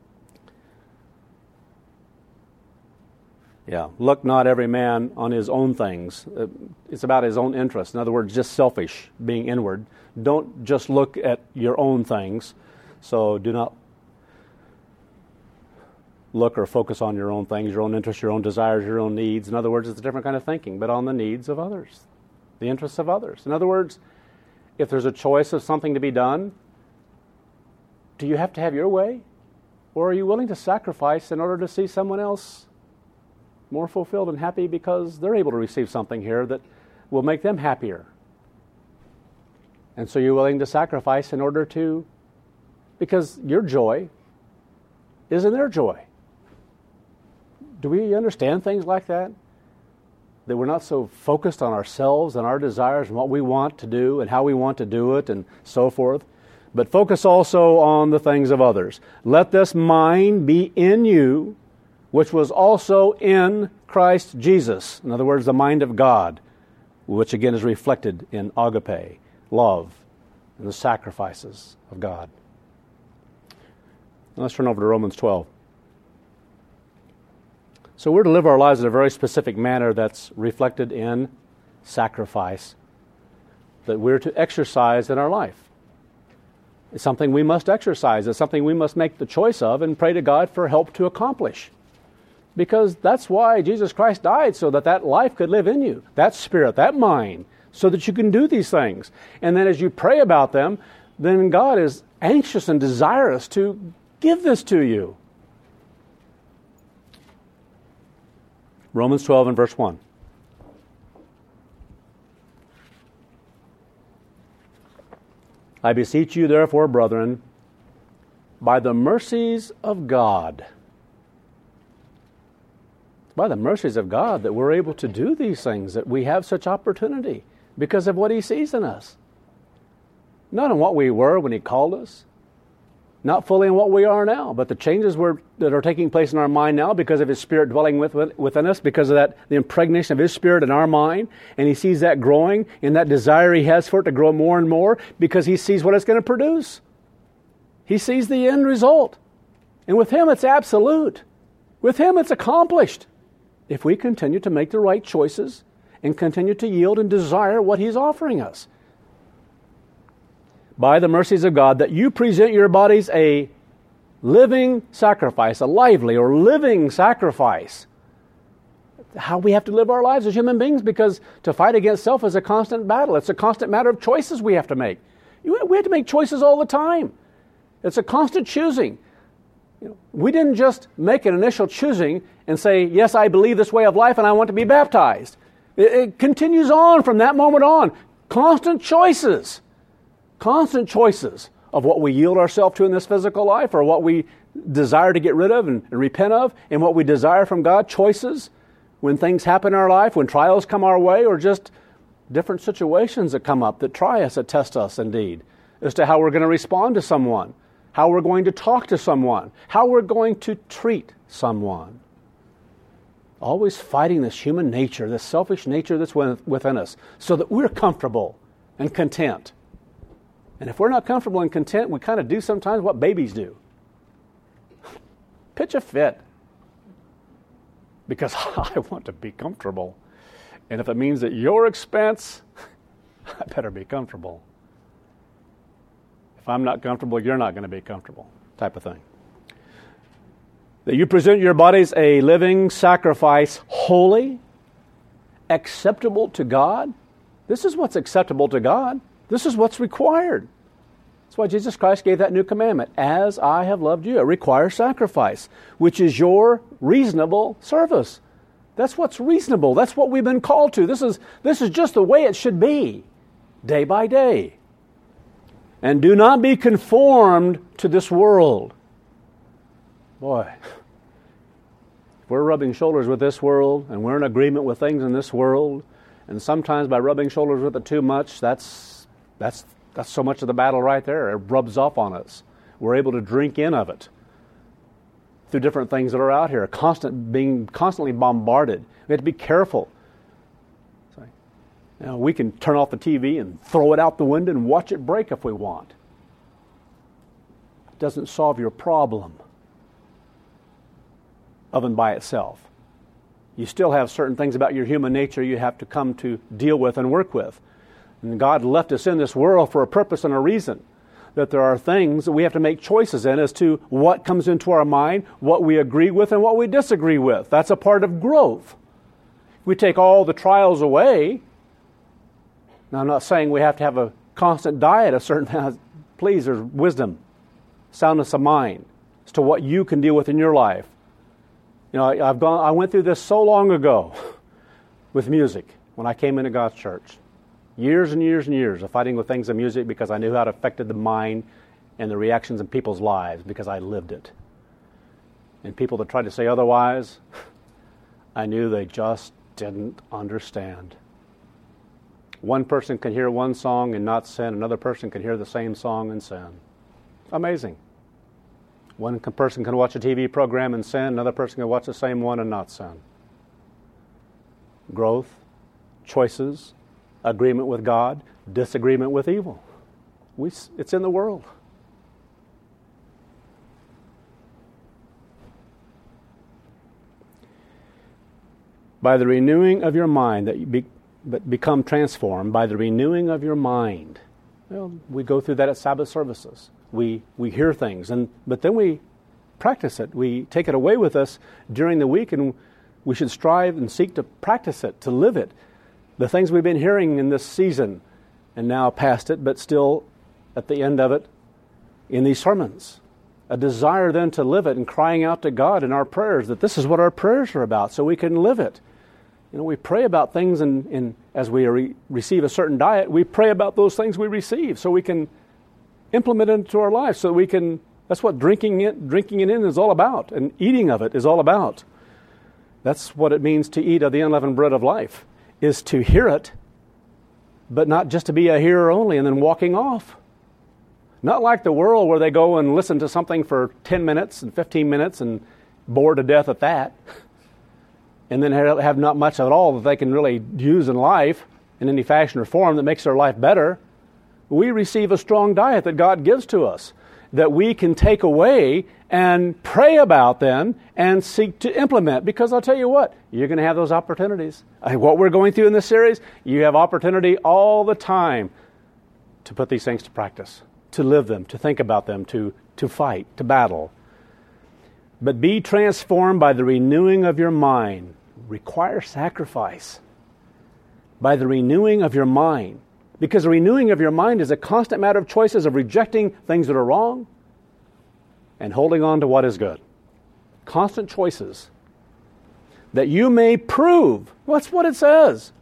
Yeah, look not every man on his own things. It's about his own interests. In other words, just selfish, being inward. Don't just look at your own things. So do not look or focus on your own things, your own interests, your own desires, your own needs. In other words, it's a different kind of thinking, but on the needs of others, the interests of others. In other words, if there's a choice of something to be done, do you have to have your way? Or are you willing to sacrifice in order to see someone else more fulfilled and happy because they're able to receive something here that will make them happier? And so you're willing to sacrifice in order to, because your joy is in their joy. Do we understand things like that? That we're not so focused on ourselves and our desires and what we want to do and how we want to do it and so forth, but focus also on the things of others. Let this mind be in you, which was also in Christ Jesus. In other words, the mind of God, which again is reflected in agape, love, and the sacrifices of God. Now let's turn over to Romans 12. So we're to live our lives in a very specific manner that's reflected in sacrifice that we're to exercise in our life. It's something we must exercise. It's something we must make the choice of and pray to God for help to accomplish. Because that's why Jesus Christ died, so that that life could live in you, that spirit, that mind, so that you can do these things. And then as you pray about them, then God is anxious and desirous to give this to you. Romans 12 and verse 1. I beseech you, therefore, brethren, by the mercies of God. By the mercies of God that we're able to do these things, that we have such opportunity because of what He sees in us. Not in what we were when He called us, not fully in what we are now, but the changes that are taking place in our mind now because of His Spirit dwelling within us, because of that, the impregnation of His Spirit in our mind, and He sees that growing, and that desire He has for it to grow more and more because He sees what it's going to produce. He sees the end result. And with Him it's absolute. With Him it's accomplished. If we continue to make the right choices and continue to yield and desire what He's offering us. By the mercies of God, that you present your bodies a living sacrifice, a lively or living sacrifice. How we have to live our lives as human beings, because to fight against self is a constant battle. It's a constant matter of choices we have to make. We have to make choices all the time. It's a constant choosing. We didn't just make an initial choosing and say, yes, I believe this way of life and I want to be baptized. It continues on from that moment on. Constant choices. Constant choices of what we yield ourselves to in this physical life, or what we desire to get rid of and repent of, and what we desire from God. Choices when things happen in our life, when trials come our way, or just different situations that come up that try us, that test us indeed, as to how we're going to respond to someone. how we're going to talk to someone, how we're going to treat someone. Always fighting this human nature, this selfish nature that's within us, so that we're comfortable and content. And if we're not comfortable and content, we kind of do sometimes what babies do. Pitch a fit. Because I want to be comfortable. And if it means at your expense, I better be comfortable. If I'm not comfortable, you're not going to be comfortable, type of thing. That you present your bodies a living sacrifice, holy, acceptable to God. This is what's acceptable to God. This is what's required. That's why Jesus Christ gave that new commandment. As I have loved you. It requires sacrifice, which is your reasonable service. That's what's reasonable. That's what we've been called to. This is just the way it should be, day by day. And do not be conformed to this world. Boy, if we're rubbing shoulders with this world, and we're in agreement with things in this world, and sometimes by rubbing shoulders with it too much, that's so much of the battle right there. It rubs off on us. We're able to drink in of it through different things that are out here, being constantly bombarded. We have to be careful. We can turn off the TV and throw it out the window and watch it break if we want. It doesn't solve your problem of and by itself. You still have certain things about your human nature you have to come to deal with and work with. And God left us in this world for a purpose and a reason. That there are things that we have to make choices in as to what comes into our mind, what we agree with and what we disagree with. That's a part of growth. If we take all the trials away, now I'm not saying we have to have a constant diet of certain things. Please, there's wisdom, soundness of mind as to what you can deal with in your life. I went through this so long ago with music when I came into God's church. Years and years and years of fighting with things in music because I knew how it affected the mind and the reactions in people's lives because I lived it. And people that tried to say otherwise, I knew they just didn't understand. One person can hear one song and not sin. Another person can hear the same song and sin. Amazing. One person can watch a TV program and sin. Another person can watch the same one and not sin. Growth, choices, agreement with God, disagreement with evil. It's in the world. By the renewing of your mind, that you become transformed by the renewing of your mind. Well, we go through that at Sabbath services. We hear things, but then we practice it. We take it away with us during the week, and we should strive and seek to practice it, to live it. The things we've been hearing in this season, and now past it, but still at the end of it, in these sermons. A desire then to live it and crying out to God in our prayers that this is what our prayers are about, so we can live it. We pray about things, and as we receive a certain diet, we pray about those things we receive so we can implement it into our lives, so we can. That's what drinking it in is all about, and eating of it is all about. That's what it means to eat of the unleavened bread of life, is to hear it, but not just to be a hearer only and then walking off. Not like the world where they go and listen to something for 10 minutes and 15 minutes and bore to death at that, and then have not much at all that they can really use in life in any fashion or form that makes their life better. We receive a strong diet that God gives to us that we can take away and pray about then and seek to implement. Because I'll tell you what, you're going to have those opportunities. What we're going through in this series, you have opportunity all the time to put these things to practice, to live them, to think about them, to fight, to battle. But be transformed by the renewing of your mind. Require sacrifice. By the renewing of your mind. Because the renewing of your mind is a constant matter of choices of rejecting things that are wrong and holding on to what is good. Constant choices. That you may prove. That's what it says.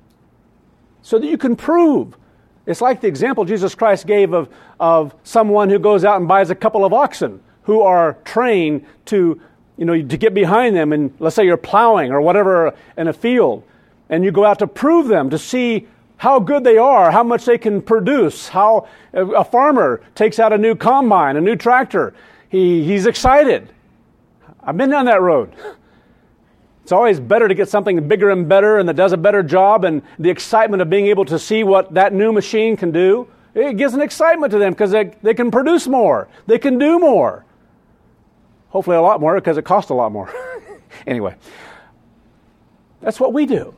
So that you can prove. It's like the example Jesus Christ gave of someone who goes out and buys a couple of oxen who are trained to get behind them, and let's say you're plowing or whatever in a field, and you go out to prove them, to see how good they are, how much they can produce, how a farmer takes out a new combine, a new tractor. He's excited. I've been down that road. It's always better to get something bigger and better and that does a better job, and the excitement of being able to see what that new machine can do, it gives an excitement to them because they can produce more. They can do more. Hopefully a lot more because it costs a lot more. Anyway, that's what we do.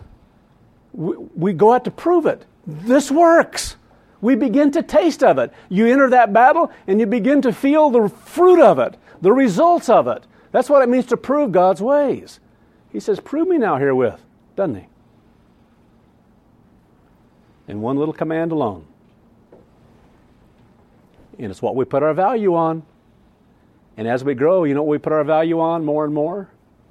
We go out to prove it. This works. We begin to taste of it. You enter that battle and you begin to feel the fruit of it, the results of it. That's what it means to prove God's ways. He says, prove me now herewith, doesn't he? In one little command alone. And it's what we put our value on. And as we grow, you know what we put our value on more and more?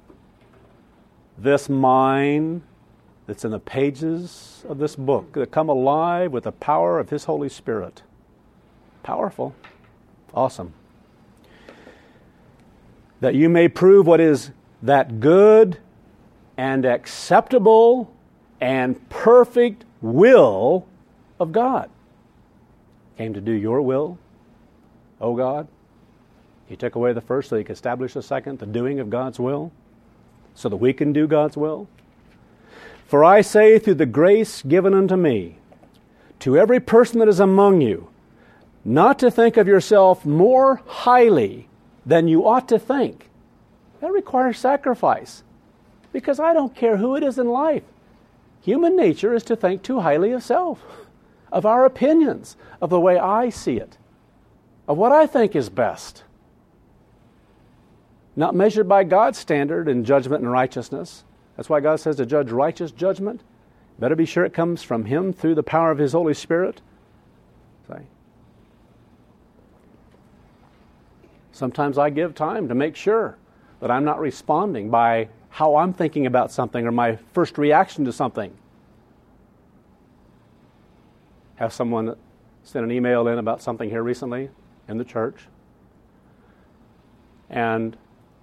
This mind that's in the pages of this book that come alive with the power of His Holy Spirit. Powerful. Awesome. That you may prove what is that good and acceptable and perfect will of God. Came to do your will, O God. He took away the first so He could establish the second, the doing of God's will, so that we can do God's will. For I say through the grace given unto me, to every person that is among you, not to think of yourself more highly than you ought to think. That requires sacrifice. Because I don't care who it is in life. Human nature is to think too highly of self, of our opinions, of the way I see it, of what I think is best. Not measured by God's standard in judgment and righteousness. That's why God says to judge righteous judgment. Better be sure it comes from Him through the power of His Holy Spirit. Sometimes I give time to make sure that I'm not responding by how I'm thinking about something or my first reaction to something. Have someone send an email in about something here recently in the church. And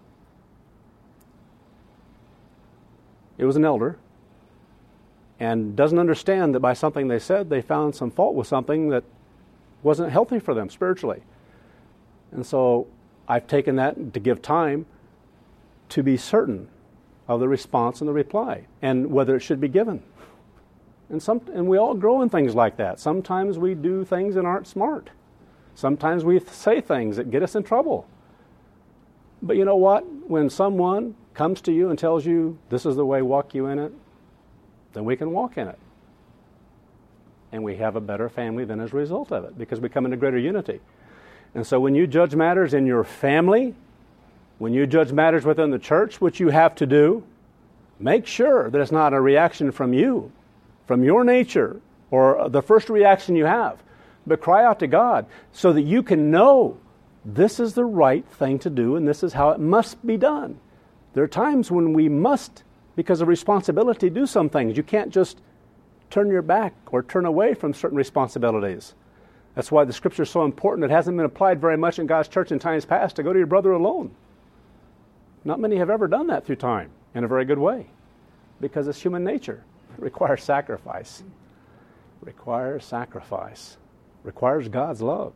it was an elder and doesn't understand that by something they said, they found some fault with something that wasn't healthy for them spiritually. And so I've taken that to give time to be certain of the response and the reply and whether it should be given. And we all grow in things like that. Sometimes we do things that aren't smart. Sometimes we say things that get us in trouble. But you know what? When someone comes to you and tells you, this is the way, walk you in it, then we can walk in it. And we have a better family then as a result of it, because we come into greater unity. And so when you judge matters in your family, when you judge matters within the church, which you have to do, make sure that it's not a reaction from you, from your nature, or the first reaction you have. But cry out to God so that you can know this is the right thing to do and this is how it must be done. There are times when we must, because of responsibility, do some things. You can't just turn your back or turn away from certain responsibilities. That's why the Scripture is so important. It hasn't been applied very much in God's church in times past to go to your brother alone. Not many have ever done that through time in a very good way, because it's human nature. It requires sacrifice. It requires sacrifice. It requires God's love.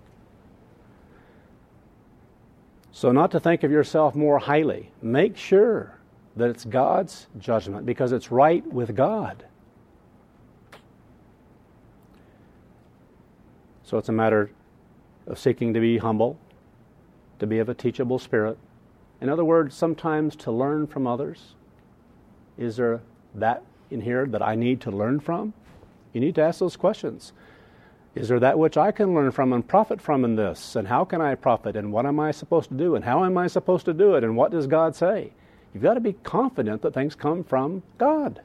So not to think of yourself more highly. Make sure that it's God's judgment because it's right with God. So it's a matter of seeking to be humble, to be of a teachable spirit. In other words, sometimes to learn from others. Is there that in here that I need to learn from? You need to ask those questions. Is there that which I can learn from and profit from in this? And how can I profit? And what am I supposed to do? And how am I supposed to do it? And what does God say? You've got to be confident that things come from God.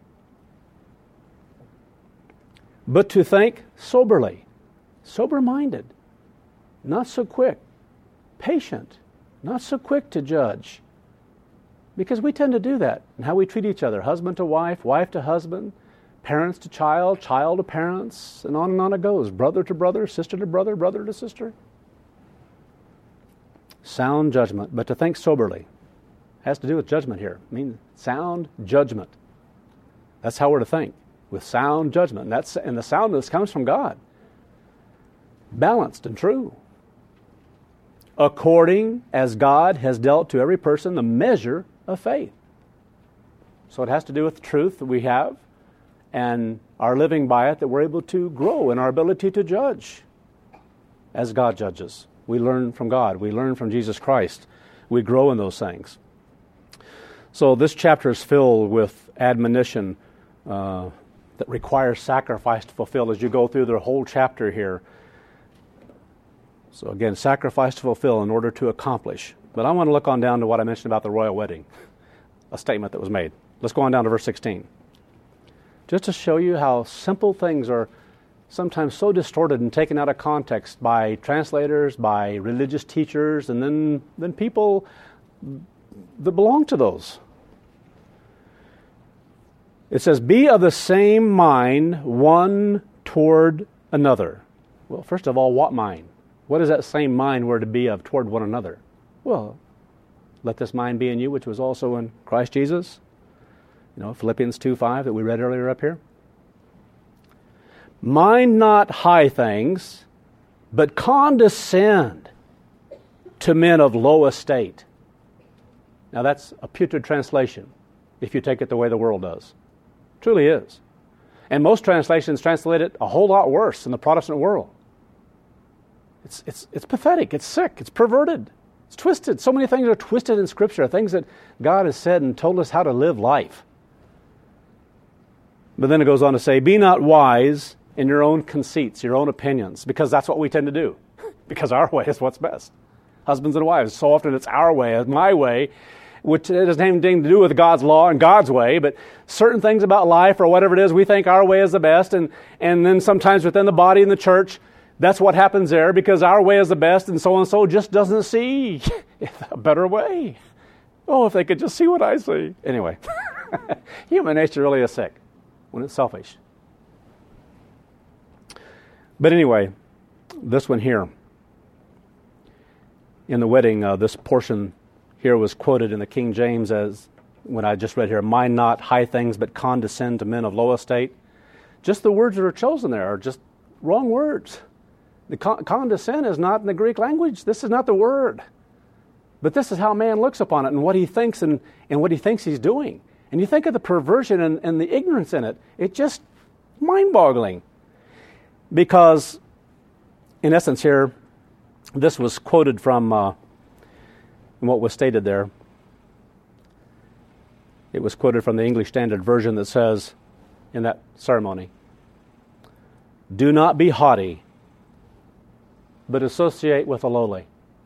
But to think soberly, sober-minded, not so quick, patient, not so quick to judge. Because we tend to do that in how we treat each other, husband to wife, wife to husband, parents to child, child to parents, and on it goes. Brother to brother, sister to brother, brother to sister. Sound judgment, but to think soberly. Has to do with judgment here. I mean, sound judgment. That's how we're to think. with sound judgment. And the soundness comes from God. Balanced and true. According as God has dealt to every person the measure of faith. So it has to do with the truth that we have and our living by it, that we're able to grow in our ability to judge as God judges. We learn from God. We learn from Jesus Christ. We grow in those things. So this chapter is filled with admonition that requires sacrifice to fulfill as you go through the whole chapter here. So again, sacrifice to fulfill in order to accomplish. But I want to look on down to what I mentioned about the royal wedding, a statement that was made. Let's go on down to verse 16. Just to show you how simple things are sometimes so distorted and taken out of context by translators, by religious teachers, and then people that belong to those. It says, be of the same mind one toward another. Well, first of all, what mind? What is that same mind we're to be of toward one another? Well, let this mind be in you, which was also in Christ Jesus. Philippians 2:5 that we read earlier up here. Mind not high things, but condescend to men of low estate. Now that's a putrid translation, if you take it the way the world does. It truly is. And most translations translate it a whole lot worse in the Protestant world. It's pathetic, it's sick, it's perverted, it's twisted. So many things are twisted in Scripture, things that God has said and told us how to live life. But then it goes on to say, be not wise in your own conceits, your own opinions, because that's what we tend to do, because our way is what's best. Husbands and wives, so often it's our way, my way, which it doesn't have anything to do with God's law and God's way, but certain things about life or whatever it is, we think our way is the best, and then sometimes within the body and the church, that's what happens there, because our way is the best, and so just doesn't see a better way. Oh, if they could just see what I see. Anyway, human nature really is sick when it's selfish. But anyway, this one here, in the wedding, this portion here was quoted in the King James as, when I just read here, mind not high things, but condescend to men of low estate. Just the words that are chosen there are just wrong words. The condescend is not in the Greek language. This is not the word. But this is how man looks upon it and what he thinks and what he thinks he's doing. And you think of the perversion and the ignorance in it. It's just mind-boggling. Because, in essence here, this was quoted from what was stated there. It was quoted from the English Standard Version that says, in that ceremony, do not be haughty, but associate with the lowly.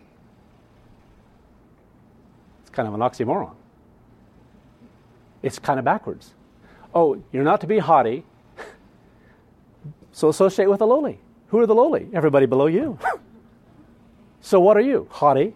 It's kind of an oxymoron. It's kind of backwards. Oh, you're not to be haughty, so associate with the lowly. Who are the lowly? Everybody below you. So what are you? Haughty?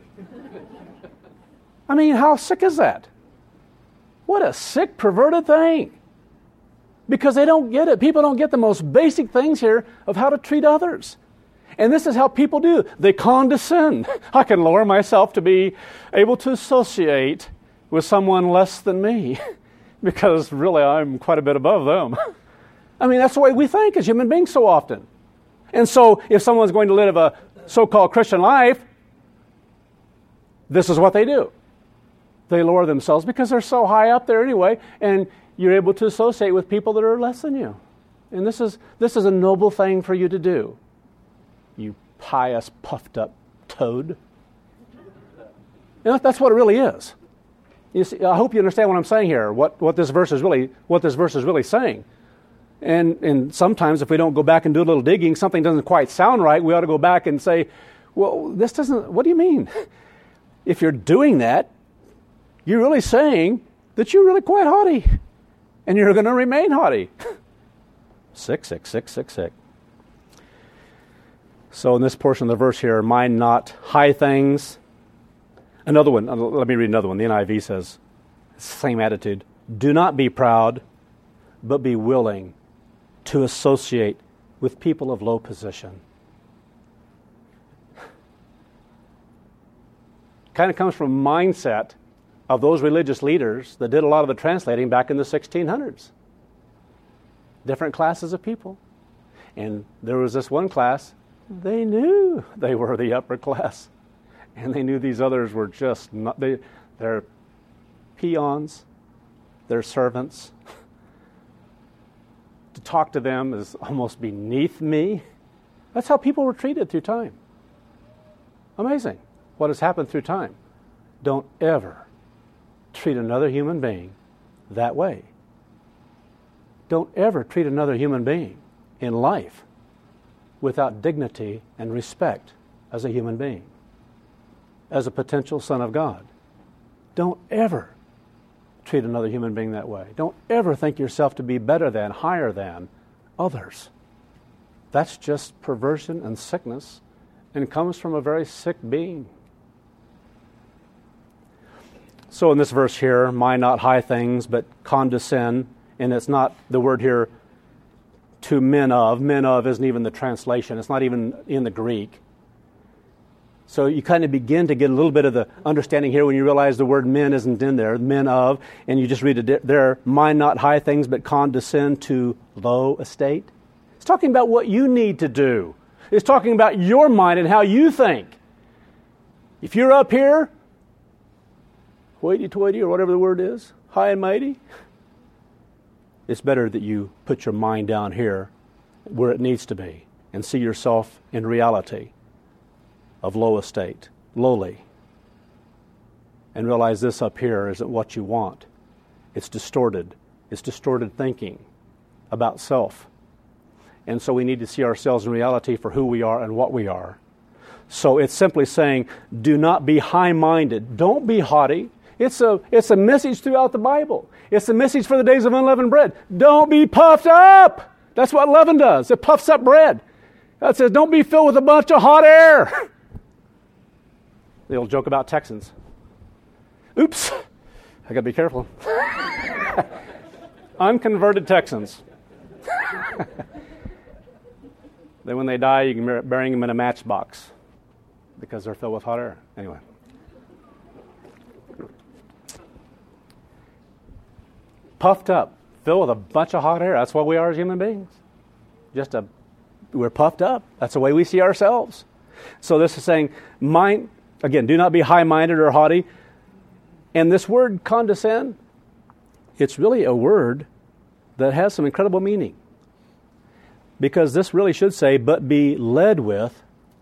I mean, how sick is that? What a sick, perverted thing. Because they don't get it. People don't get the most basic things here of how to treat others. And this is how people do. They condescend. I can lower myself to be able to associate with someone less than me because really I'm quite a bit above them. I mean, that's the way we think as human beings so often. And so if someone's going to live a so-called Christian life, this is what they do. They lower themselves because they're so high up there anyway, and you're able to associate with people that are less than you. And this is a noble thing for you to do. You pious, puffed up toad. That's what it really is. You see, I hope you understand what I'm saying here. What this verse is really saying. And sometimes if we don't go back and do a little digging, something doesn't quite sound right. We ought to go back and say, well, this doesn't. What do you mean? If you're doing that, you're really saying that you're really quite haughty, and you're going to remain haughty. Sick. So in this portion of the verse here, mind not high things. Another one, let me read another one. The NIV says, same attitude. Do not be proud, but be willing to associate with people of low position. Kind of comes from mindset of those religious leaders that did a lot of the translating back in the 1600s. different classes of people. And there was this one class, they knew they were the upper class. And they knew these others were just not, they're peons, they're servants. To talk to them is almost beneath me. That's how people were treated through time. Amazing what has happened through time. Don't ever treat another human being that way. Don't ever treat another human being in life without dignity and respect as a human being, as a potential son of God. Don't ever treat another human being that way. Don't ever think yourself to be better than, higher than others. That's just perversion and sickness, and comes from a very sick being. So in this verse here, mind not high things, but condescend, and it's not the word here to men of. Men of isn't even the translation. It's not even in the Greek. So you kind of begin to get a little bit of the understanding here when you realize the word men isn't in there, men of, and you just read it there, mind not high things, but condescend to low estate. It's talking about what you need to do. It's talking about your mind and how you think. If you're up here, hoity-toity, or whatever the word is, high and mighty, it's better that you put your mind down here where it needs to be and see yourself in reality of low estate, lowly, and realize this up here isn't what you want. It's distorted. It's distorted thinking about self. And so we need to see ourselves in reality for who we are and what we are. So it's simply saying, do not be high-minded. Don't be haughty. It's a message throughout the Bible. It's a message for the days of unleavened bread. Don't be puffed up. That's what leaven does. It puffs up bread. That says, don't be filled with a bunch of hot air. The old joke about Texans. Oops, I got to be careful. Unconverted Texans. Then when they die, you can bury them in a matchbox because they're filled with hot air. Anyway. Puffed up, filled with a bunch of hot air. That's what we are as human beings. We're puffed up. That's the way we see ourselves. So this is saying, again, do not be high-minded or haughty. And this word condescend, it's really a word that has some incredible meaning. Because this really should say, but be led with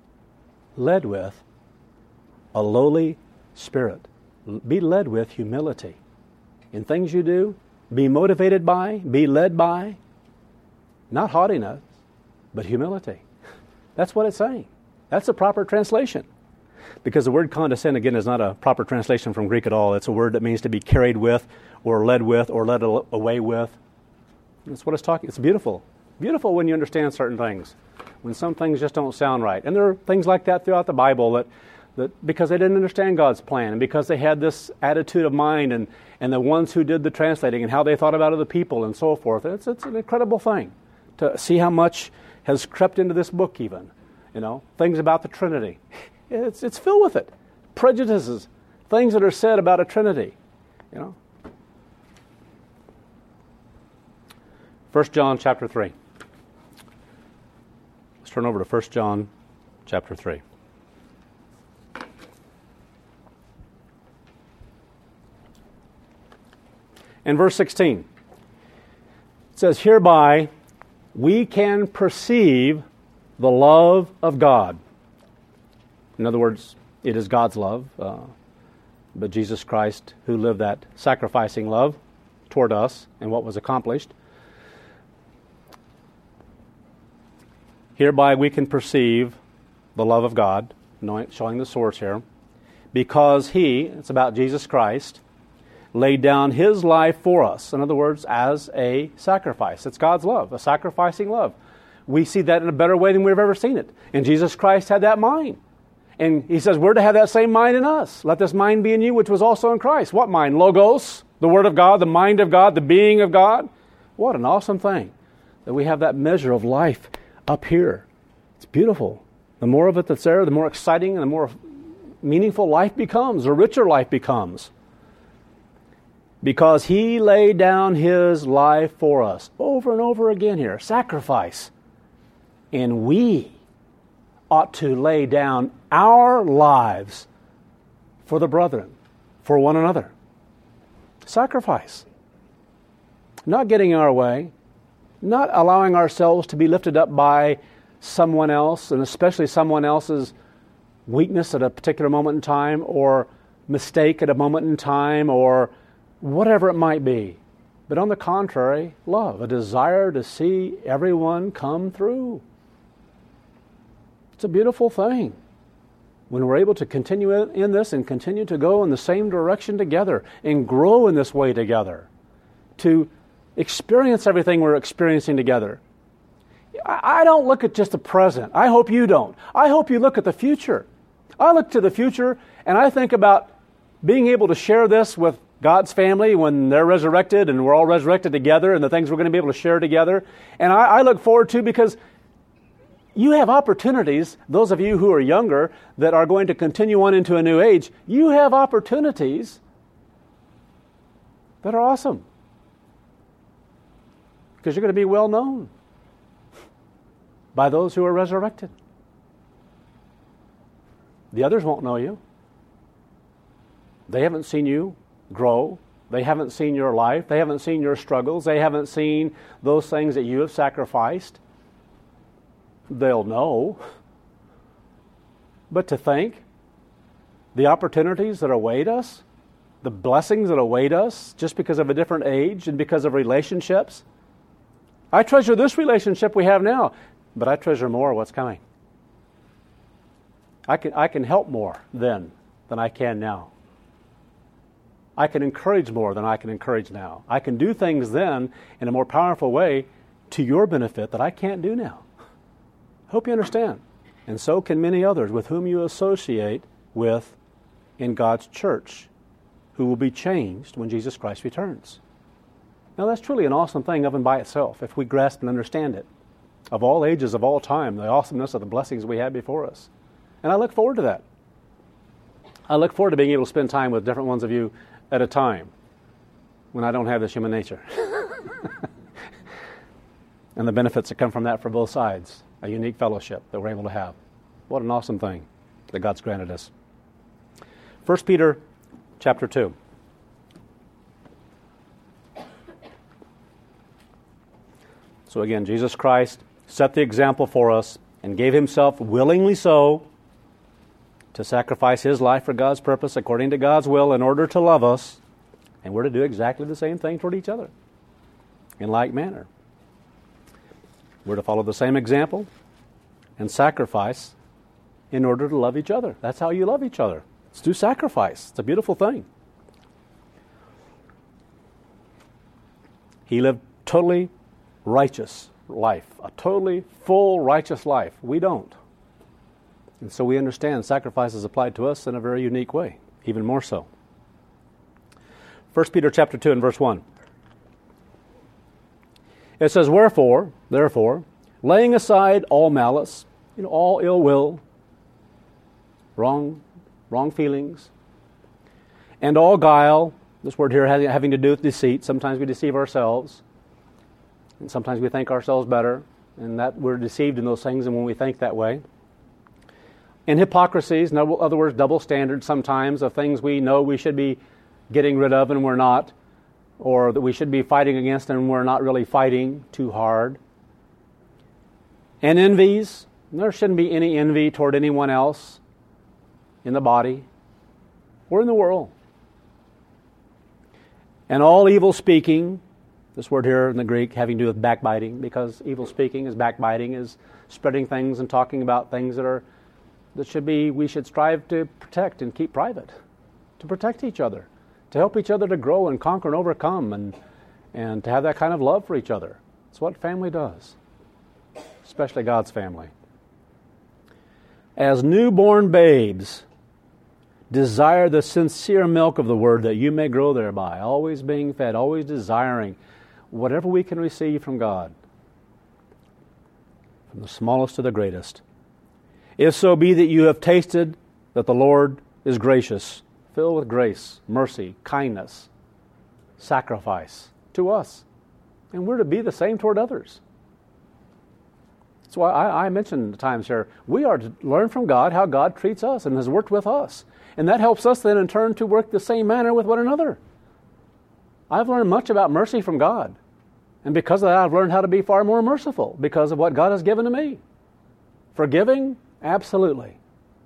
a lowly spirit. Be led with humility. In things you do, be motivated by, be led by, not haughtiness, but humility. That's what it's saying. That's a proper translation. Because the word condescend, again, is not a proper translation from Greek at all. It's a word that means to be carried with, or led away with. That's what it's talking. It's beautiful. Beautiful when you understand certain things. When some things just don't sound right. And there are things like that throughout the Bible that because they didn't understand God's plan, and because they had this attitude of mind, and the ones who did the translating and how they thought about other people and so forth. It's an incredible thing to see how much has crept into this book even. Things about the Trinity. It's filled with it. Prejudices, things that are said about a Trinity. 1 John chapter 3. Let's turn over to 1 John chapter 3. In verse 16, it says, hereby we can perceive the love of God. In other words, it is God's love, but Jesus Christ who lived that sacrificing love toward us and what was accomplished. Hereby we can perceive the love of God, showing the source here, because He, it's about Jesus Christ, laid down His life for us. In other words, as a sacrifice. It's God's love, a sacrificing love. We see that in a better way than we've ever seen it. And Jesus Christ had that mind. And He says we're to have that same mind in us. Let this mind be in you, which was also in Christ. What mind? Logos, the Word of God, the mind of God, the being of God. What an awesome thing that we have that measure of life up here. It's beautiful. The more of it that's there, the more exciting and the more meaningful life becomes, the richer life becomes. because He laid down His life for us. Over and over again here, sacrifice. And we ought to lay down our lives for the brethren, for one another. Sacrifice. Not getting in our way, not allowing ourselves to be lifted up by someone else, and especially someone else's weakness at a particular moment in time, or mistake at a moment in time, or whatever it might be. But on the contrary, love, a desire to see everyone come through. It's a beautiful thing when we're able to continue in this and continue to go in the same direction together and grow in this way together, to experience everything we're experiencing together. I don't look at just the present. I hope you don't. I hope you look at the future. I look to the future and I think about being able to share this with God's family when they're resurrected and we're all resurrected together, and the things we're going to be able to share together. And I look forward to, because you have opportunities, those of you who are younger that are going to continue on into a new age, you have opportunities that are awesome, because you're going to be well known by those who are resurrected. The others won't know you. They haven't seen you grow. They haven't seen your life. They haven't seen your struggles. They haven't seen those things that you have sacrificed. They'll know. But to think the opportunities that await us, the blessings that await us just because of a different age and because of relationships. I treasure this relationship we have now, but I treasure more what's coming. I can help more then than I can now. I can encourage more than I can encourage now. I can do things then in a more powerful way to your benefit that I can't do now. Hope you understand. And so can many others with whom you associate with in God's church, who will be changed when Jesus Christ returns. Now that's truly an awesome thing of and by itself, if we grasp and understand it. Of all ages, of all time, the awesomeness of the blessings we have before us. And I look forward to that. I look forward to being able to spend time with different ones of you at a time when I don't have this human nature. And the benefits that come from that for both sides. A unique fellowship that we're able to have. What an awesome thing that God's granted us. 1 Peter chapter 2. So again, Jesus Christ set the example for us and gave Himself willingly so to sacrifice His life for God's purpose according to God's will in order to love us. And we're to do exactly the same thing toward each other in like manner. We're to follow the same example and sacrifice in order to love each other. That's how you love each other. It's through sacrifice. It's a beautiful thing. He lived totally righteous life, a totally full righteous life. We don't. And so we understand sacrifice is applied to us in a very unique way, even more so. 1 Peter chapter 2 and verse 1. It says, Wherefore, therefore, laying aside all malice, all ill will, wrong feelings, and all guile, this word here having to do with deceit. Sometimes we deceive ourselves, and sometimes we think ourselves better, and that we're deceived in those things and when we think that way. And hypocrisies, in other words, double standards sometimes of things we know we should be getting rid of and we're not, or that we should be fighting against and we're not really fighting too hard. And envies, there shouldn't be any envy toward anyone else in the body or in the world. And all evil speaking, this word here in the Greek having to do with backbiting, because evil speaking is backbiting, is spreading things and talking about things we should strive to protect and keep private, to protect each other, to help each other to grow and conquer and overcome, and to have that kind of love for each other. It's what family does, especially God's family. As newborn babes, desire the sincere milk of the word that you may grow thereby, always being fed, always desiring whatever we can receive from God, from the smallest to the greatest. If so be that you have tasted that the Lord is gracious, filled with grace, mercy, kindness, sacrifice to us. And we're to be the same toward others. That's why I mentioned at times here, we are to learn from God how God treats us and has worked with us. And that helps us then in turn to work the same manner with one another. I've learned much about mercy from God. And because of that, I've learned how to be far more merciful because of what God has given to me. Forgiving? Absolutely.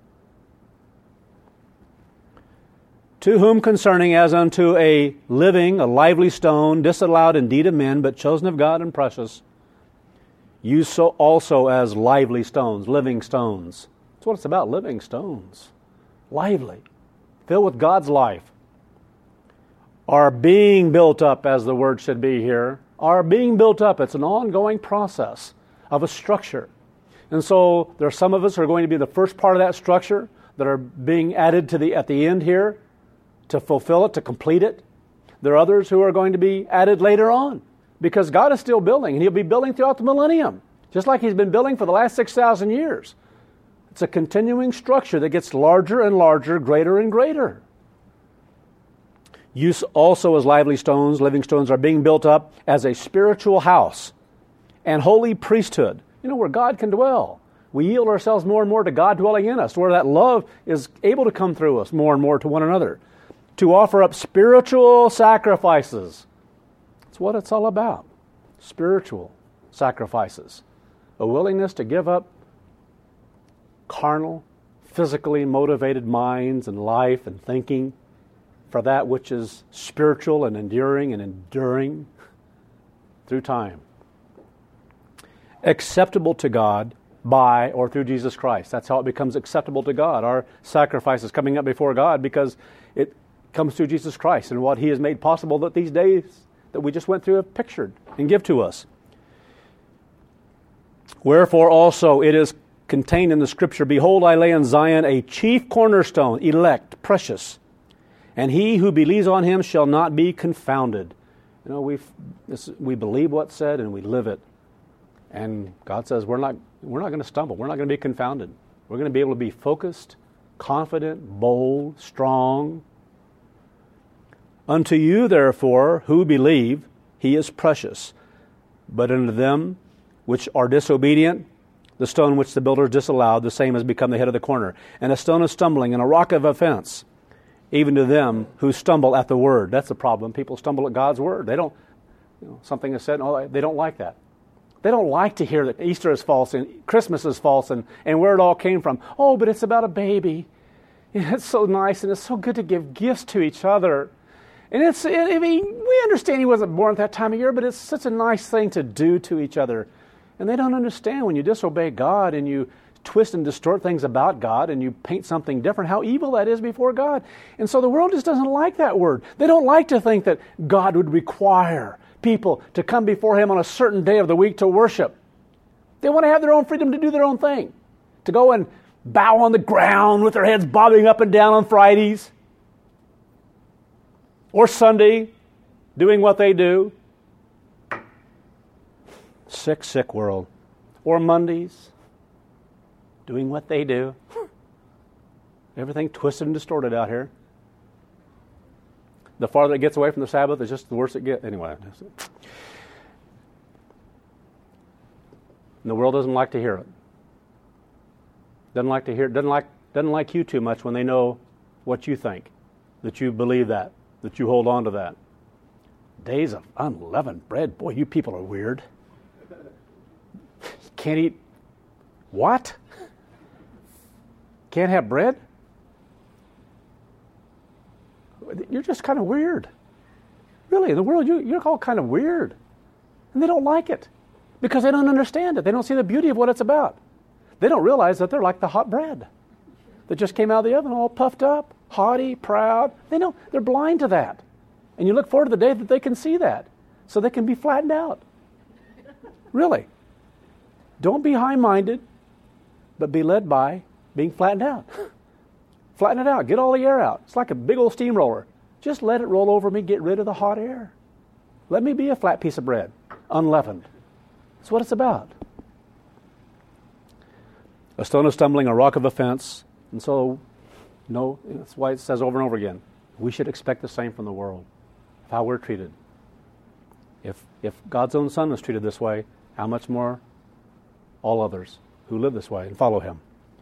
To whom concerning as unto a living, a lively stone, disallowed indeed of men, but chosen of God and precious, you so also as lively stones, living stones. That's what it's about, living stones. Lively. Filled with God's life. Are being built up, as the word should be here, are being built up. It's an ongoing process of a structure. And so there are some of us who are going to be the first part of that structure that are being added to at the end here to fulfill it, to complete it. There are others who are going to be added later on because God is still building, and He'll be building throughout the millennium, just like He's been building for the last 6,000 years. It's a continuing structure that gets larger and larger, greater and greater. You also as lively stones, living stones, are being built up as a spiritual house and holy priesthood, where God can dwell. We yield ourselves more and more to God dwelling in us, where that love is able to come through us more and more to one another, to offer up spiritual sacrifices. That's what it's all about, spiritual sacrifices. A willingness to give up carnal, physically motivated minds and life and thinking for that which is spiritual and enduring through time. Acceptable to God by or through Jesus Christ. That's how it becomes acceptable to God. Our sacrifice is coming up before God because it comes through Jesus Christ and what He has made possible that these days that we just went through have pictured and give to us. Wherefore also it is contained in the Scripture, Behold, I lay in Zion a chief cornerstone, elect, precious, and he who believes on Him shall not be confounded. We believe what's said and we live it. And God says we're not going to stumble. We're not going to be confounded. We're going to be able to be focused, confident, bold, strong. Unto you, therefore, who believe, He is precious. But unto them which are disobedient, the stone which the builders disallowed, the same has become the head of the corner, and a stone of stumbling and a rock of offense, even to them who stumble at the word. That's the problem. People stumble at God's word. They don't, something is said, they don't like that. They don't like to hear that Easter is false and Christmas is false and where it all came from. Oh, but it's about a baby. It's so nice and it's so good to give gifts to each other. And we understand He wasn't born at that time of year, but it's such a nice thing to do to each other. And they don't understand when you disobey God and you twist and distort things about God and you paint something different, how evil that is before God. And so the world just doesn't like that word. They don't like to think that God would require people to come before Him on a certain day of the week to worship. They want to have their own freedom to do their own thing, to go and bow on the ground with their heads bobbing up and down on Fridays or Sunday, doing what they do. Sick world. Or Mondays, doing what they do. Everything twisted and distorted out here. The farther it gets away from the Sabbath, it's just the worse it gets. Anyway. And the world doesn't like to hear it. Doesn't like to hear it. Doesn't like you too much when they know what you think, that you believe that you hold on to that. Days of unleavened bread. Boy, you people are weird. Can't eat what? Can't have bread? You're just kind of weird. Really, in the world, you're all kind of weird. And they don't like it because they don't understand it. They don't see the beauty of what it's about. They don't realize that they're like the hot bread that just came out of the oven, all puffed up, haughty, proud. They're blind to that. And you look forward to the day that they can see that so they can be flattened out. Really. Don't be high-minded, but be led by being flattened out. Flatten it out. Get all the air out. It's like a big old steamroller. Just let it roll over me. Get rid of the hot air. Let me be a flat piece of bread, unleavened. That's what it's about. A stone of stumbling, a rock of offense. And so, that's why it says over and over again, we should expect the same from the world. of how we're treated. If God's own Son was treated this way, how much more all others who live this way and follow Him.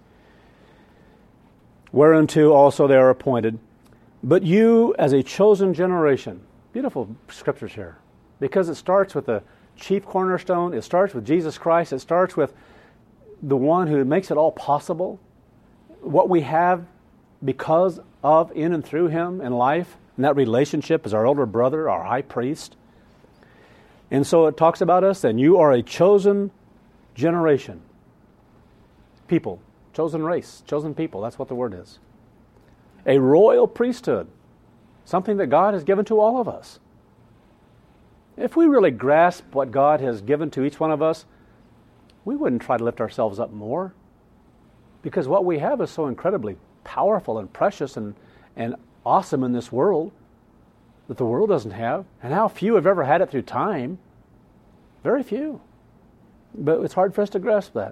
Whereunto also they are appointed, but you as a chosen generation. Beautiful scriptures here, because it starts with the chief cornerstone, it starts with Jesus Christ, it starts with the one who makes it all possible, what we have because of, in and through Him in life, and that relationship is our elder brother, our high priest. And so it talks about us, and you are a chosen generation, people, chosen race, chosen people, that's what the word is. A royal priesthood, something that God has given to all of us. If we really grasp what God has given to each one of us, we wouldn't try to lift ourselves up more, because what we have is so incredibly powerful and precious and awesome in this world that the world doesn't have. And how few have ever had it through time? Very few. But it's hard for us to grasp that.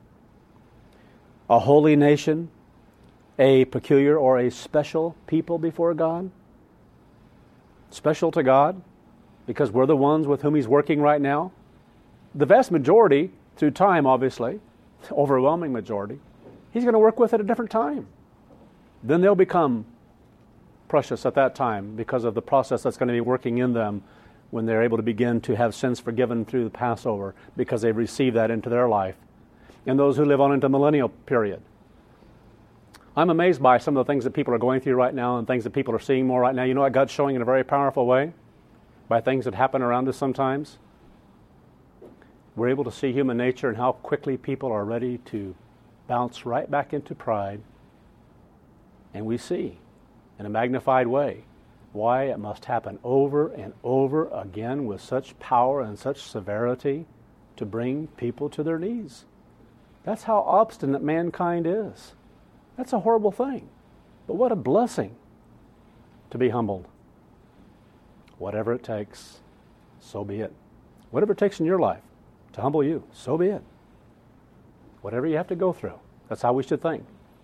A holy nation, a peculiar or a special people before God. Special to God, because we're the ones with whom He's working right now. The vast majority, through time obviously, overwhelming majority, He's going to work with at a different time. Then they'll become precious at that time because of the process that's going to be working in them when they're able to begin to have sins forgiven through the Passover, because they've received that into their life. And those who live on into the millennial period. I'm amazed by some of the things that people are going through right now and things that people are seeing more right now. You know what God's showing in a very powerful way? By things that happen around us sometimes. We're able to see human nature and how quickly people are ready to bounce right back into pride. And we see, in a magnified way, why it must happen over and over again with such power and such severity to bring people to their knees. That's how obstinate mankind is. That's a horrible thing. But what a blessing to be humbled. Whatever it takes, so be it. Whatever it takes in your life to humble you, so be it. Whatever you have to go through, that's how we should think.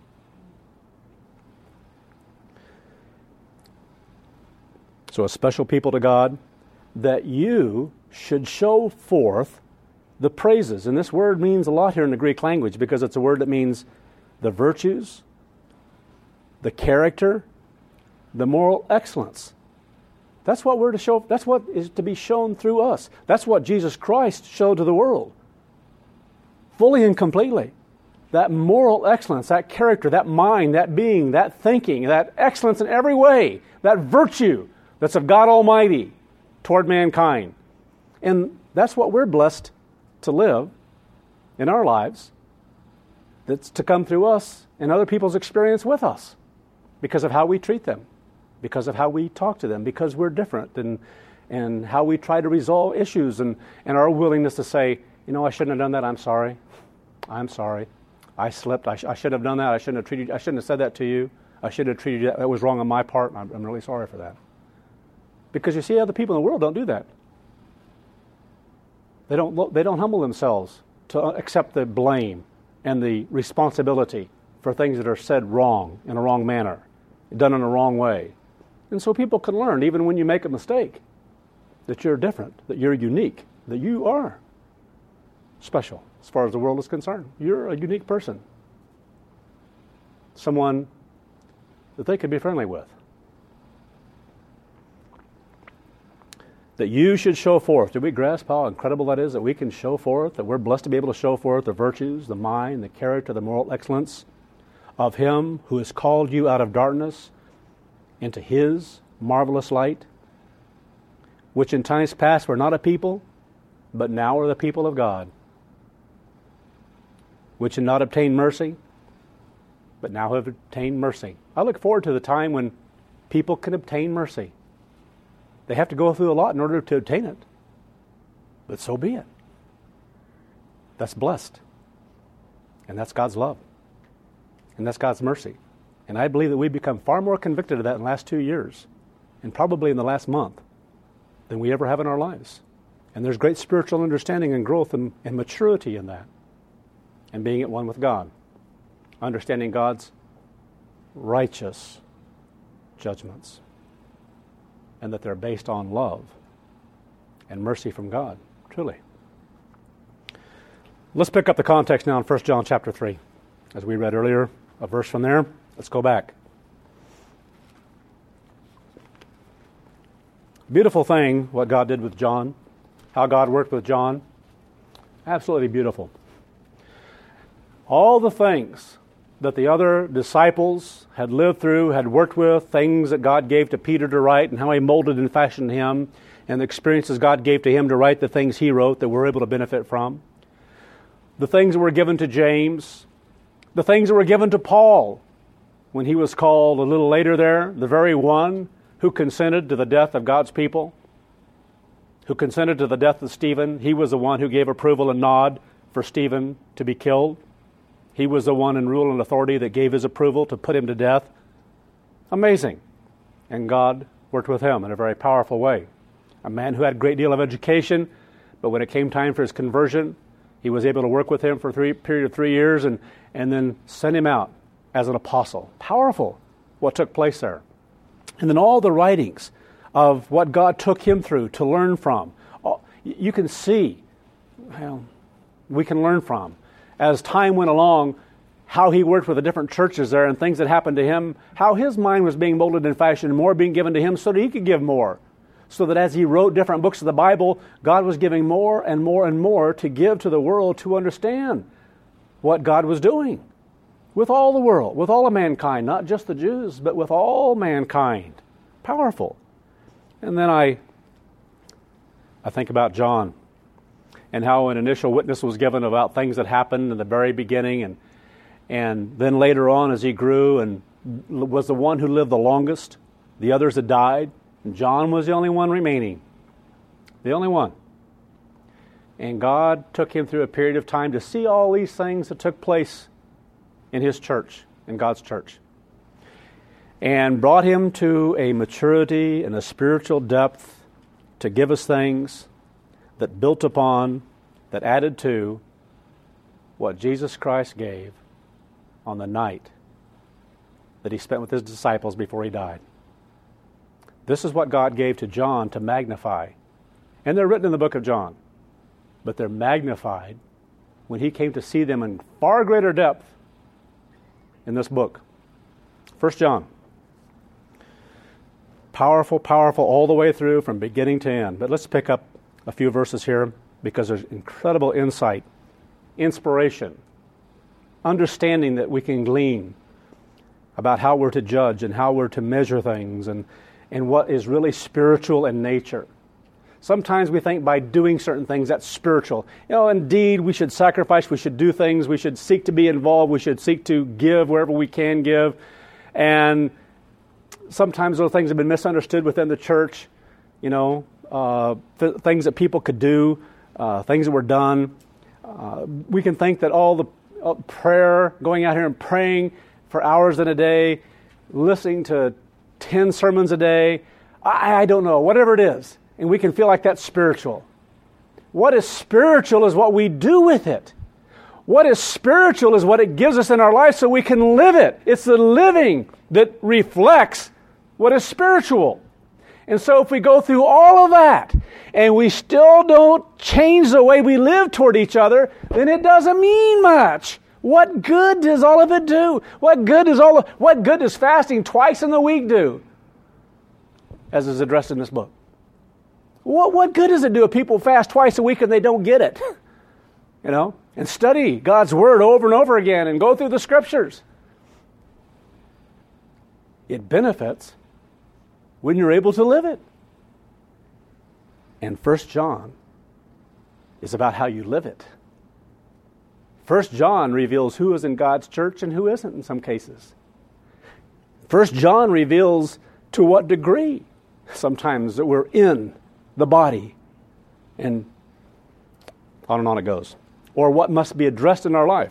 So a special people to God, that you should show forth the praises. And this word means a lot here in the Greek language, because it's a word that means the virtues, the character, the moral excellence. That's what we're to show. That's what is to be shown through us. That's what Jesus Christ showed to the world. Fully and completely. That moral excellence, that character, that mind, that being, that thinking, that excellence in every way, that virtue that's of God Almighty toward mankind. And that's what we're blessed to live in our lives. That's to come through us and other people's experience with us, because of how we treat them, because of how we talk to them, because we're different, and how we try to resolve issues, and our willingness to say, you know, I shouldn't have done that. I'm sorry. I slipped. I should have done that. I shouldn't have said that to you. I should have treated you that was wrong on my part. And I'm really sorry for that. Because you see, other people in the world don't do that. They don't humble themselves to accept the blame and the responsibility for things that are said wrong, in a wrong manner, done in a wrong way. And so people can learn, even when you make a mistake, that you're different, that you're unique, that you are special as far as the world is concerned. You're a unique person. Someone that they could be friendly with. That you should show forth. Do we grasp how incredible that is, that we can show forth, that we're blessed to be able to show forth the virtues, the mind, the character, the moral excellence of Him who has called you out of darkness into His marvelous light, which in times past were not a people, but now are the people of God, which had not obtained mercy, but now have obtained mercy. I look forward to the time when people can obtain mercy. They have to go through a lot in order to obtain it. But so be it. That's blessed. And that's God's love. And that's God's mercy. And I believe that we've become far more convicted of that in the last 2 years, and probably in the last month, than we ever have in our lives. And there's great spiritual understanding and growth and maturity in that. And being at one with God. Understanding God's righteous judgments. and that they're based on love and mercy from God, truly. Let's pick up the context now in 1 John chapter 3. As we read earlier, a verse from there. Let's go back. Beautiful thing what God did with John, how God worked with John. Absolutely beautiful. All the things that the other disciples had lived through, had worked with, things that God gave to Peter to write and how he molded and fashioned him, and the experiences God gave to him to write the things he wrote that we're able to benefit from. The things that were given to James, the things that were given to Paul when he was called a little later there, the very one who consented to the death of God's people, who consented to the death of Stephen. He was the one who gave approval and nod for Stephen to be killed. He was the one in rule and authority that gave his approval to put him to death. Amazing. And God worked with him in a very powerful way. A man who had a great deal of education, but when it came time for his conversion, he was able to work with him for a period of 3 years and then send him out as an apostle. Powerful what took place there. And then all the writings of what God took him through to learn from. You can see, we can learn from. As time went along, how he worked with the different churches there and things that happened to him, how his mind was being molded and fashioned, more being given to him so that he could give more. So that as he wrote different books of the Bible, God was giving more and more and more to give to the world to understand what God was doing with all the world, with all of mankind, not just the Jews, but with all mankind. Powerful. And then I think about John and how an initial witness was given about things that happened in the very beginning, and then later on as he grew and was the one who lived the longest. The others had died, and John was the only one remaining. The only one. And God took him through a period of time to see all these things that took place in his church, in God's church, and brought him to a maturity and a spiritual depth to give us things that built upon, that added to what Jesus Christ gave on the night that he spent with his disciples before he died. This is what God gave to John to magnify. And they're written in the book of John, but they're magnified when he came to see them in far greater depth in this book. 1 John. Powerful, powerful all the way through from beginning to end. But let's pick up a few verses here because there's incredible insight, inspiration, understanding that we can glean about how we're to judge and how we're to measure things and what is really spiritual in nature. Sometimes we think by doing certain things that's spiritual. Indeed, we should sacrifice, we should do things, we should seek to be involved, we should seek to give wherever we can give. And sometimes those things have been misunderstood within the church, things that people could do, things that were done. We can think that all the prayer, going out here and praying for hours in a day, listening to 10 sermons a day, I don't know, whatever it is. And we can feel like that's spiritual. What is spiritual is what we do with it. What is spiritual is what it gives us in our life so we can live it. It's the living that reflects what is spiritual. And so if we go through all of that and we still don't change the way we live toward each other, then it doesn't mean much. What good does all of it do? What good does fasting twice in the week do? As is addressed in this book. What good does it do if people fast twice a week and they don't get it? And study God's Word over and over again and go through the Scriptures. It benefits when you're able to live it. And 1 John is about how you live it. 1 John reveals who is in God's church and who isn't in some cases. 1 John reveals to what degree sometimes that we're in the body, and on it goes. Or what must be addressed in our life.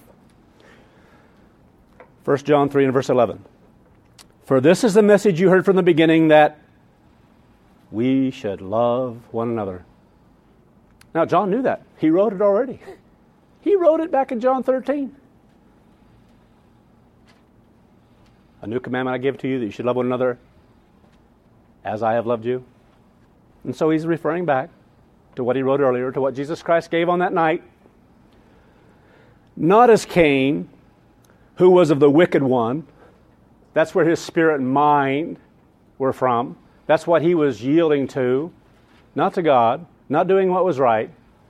1 John 3 and verse 11. For this is the message you heard from the beginning, that we should love one another. Now, John knew that. He wrote it already. He wrote it back in John 13. A new commandment I give to you, that you should love one another as I have loved you. And so he's referring back to what he wrote earlier, to what Jesus Christ gave on that night. Not as Cain, who was of the wicked one. That's where his spirit and mind were from. That's what he was yielding to, not to God, not doing what was right.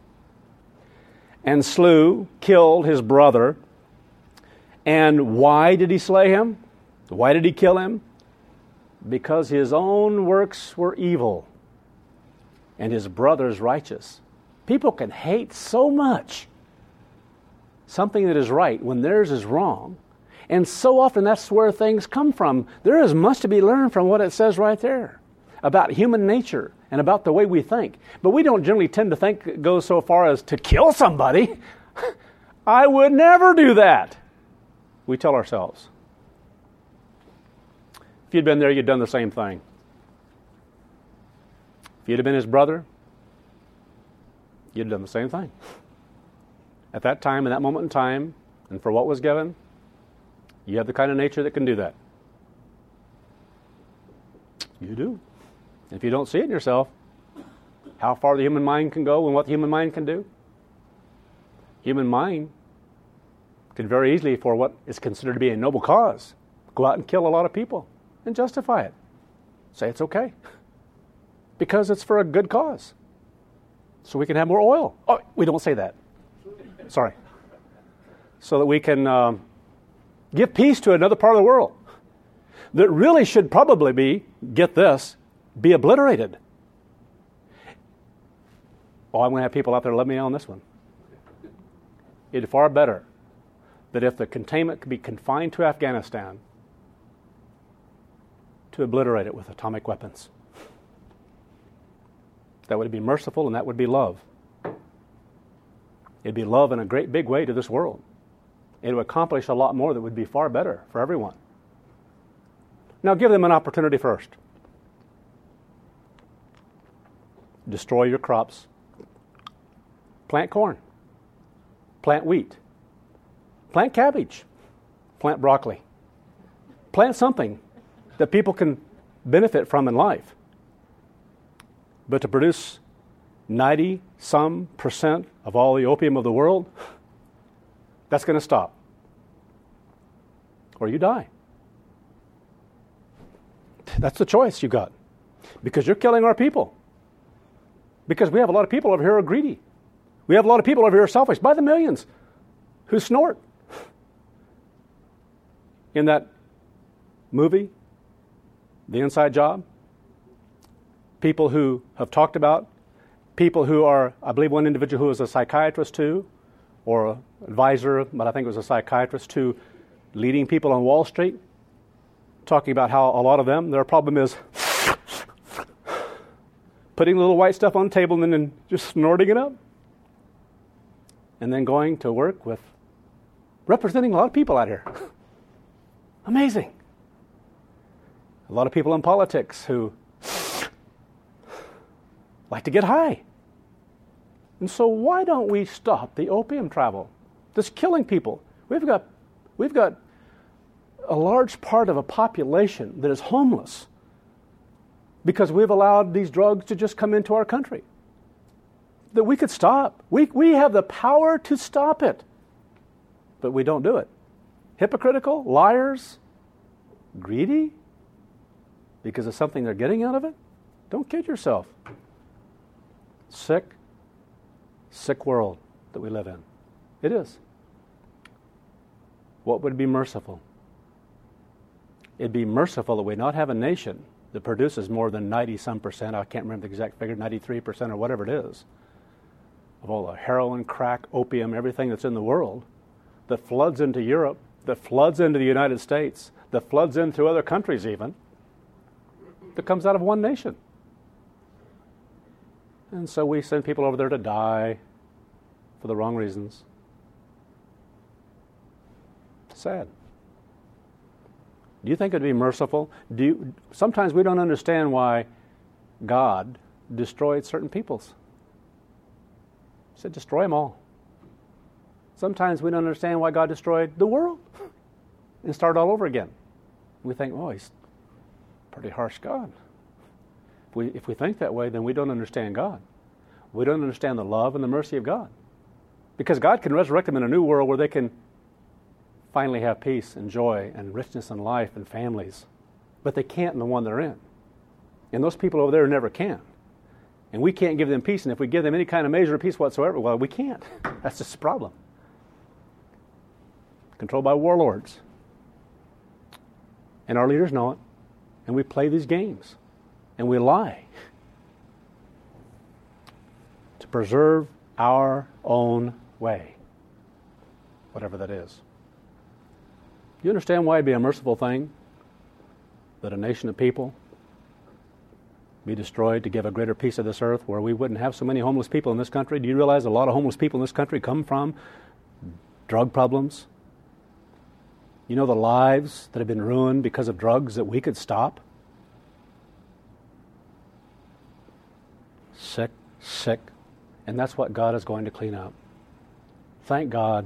And killed his brother. And why did he slay him? Why did he kill him? Because his own works were evil and his brother's righteous. People can hate so much something that is right when theirs is wrong. And so often that's where things come from. There is much to be learned from what it says right there about human nature and about the way we think. But we don't generally tend to think it goes so far as to kill somebody. I would never do that. We tell ourselves. If you'd been there, you'd done the same thing. If you'd have been his brother, you'd have done the same thing. At that time, in that moment in time, and for what was given, you have the kind of nature that can do that. You do. If you don't see it in yourself, how far the human mind can go and what the human mind can do, human mind can very easily, for what is considered to be a noble cause, go out and kill a lot of people and justify it. Say it's okay. Because it's for a good cause. So we can have more oil. Oh, we don't say that. Sorry. So that we can give peace to another part of the world that really should probably be, get this, be obliterated. Oh, I'm going to have people out there let me on this one. It'd be far better that if the containment could be confined to Afghanistan, to obliterate it with atomic weapons. That would be merciful and that would be love. It'd be love in a great big way to this world. It would accomplish a lot more that would be far better for everyone. Now give them an opportunity first. Destroy your crops. Plant corn. Plant wheat. Plant cabbage. Plant broccoli. Plant something that people can benefit from in life. But to produce 90-some% of all the opium of the world, that's going to stop. Or you die. That's the choice you got. Because you're killing our people. Because we have a lot of people over here who are greedy. We have a lot of people over here who are selfish by the millions who snort. In that movie, The Inside Job, people who have talked about, people who are, I believe one individual who was a psychiatrist too, or an advisor, but I think it was a psychiatrist to leading people on Wall Street, talking about how a lot of them, their problem is putting the little white stuff on the table and then just snorting it up. And then going to work with representing a lot of people out here. Amazing. A lot of people in politics who like to get high. And so why don't we stop the opium travel that's killing people? We've got a large part of a population that is homeless because we've allowed these drugs to just come into our country. That we could stop. We have the power to stop it. But we don't do it. Hypocritical, liars, greedy, because of something they're getting out of it? Don't kid yourself. Sick world that we live in. It is. What would be merciful? It'd be merciful that we not have a nation that produces more than 90-some%, I can't remember the exact figure, 93% or whatever it is, of all the heroin, crack, opium, everything that's in the world, that floods into Europe, that floods into the United States, that floods into other countries even, that comes out of one nation. And so we send people over there to die for the wrong reasons. Sad. Do you think it would be merciful? Sometimes we don't understand why God destroyed certain peoples. He said, destroy them all. Sometimes we don't understand why God destroyed the world and started all over again. We think, oh, he's a pretty harsh God. If we think that way, then we don't understand God. We don't understand the love and the mercy of God. Because God can resurrect them in a new world where they can finally have peace and joy and richness in life and families. But they can't in the one they're in. And those people over there never can. And we can't give them peace. And if we give them any kind of measure of peace whatsoever, well, we can't. That's just a problem. Controlled by warlords. And our leaders know it. And we play these games. And we lie. To preserve our own way. Whatever that is. Do you understand why it'd be a merciful thing that a nation of people be destroyed to give a greater piece of this earth where we wouldn't have so many homeless people in this country? Do you realize a lot of homeless people in this country come from drug problems? You know the lives that have been ruined because of drugs that we could stop? Sick. And that's what God is going to clean up. Thank God.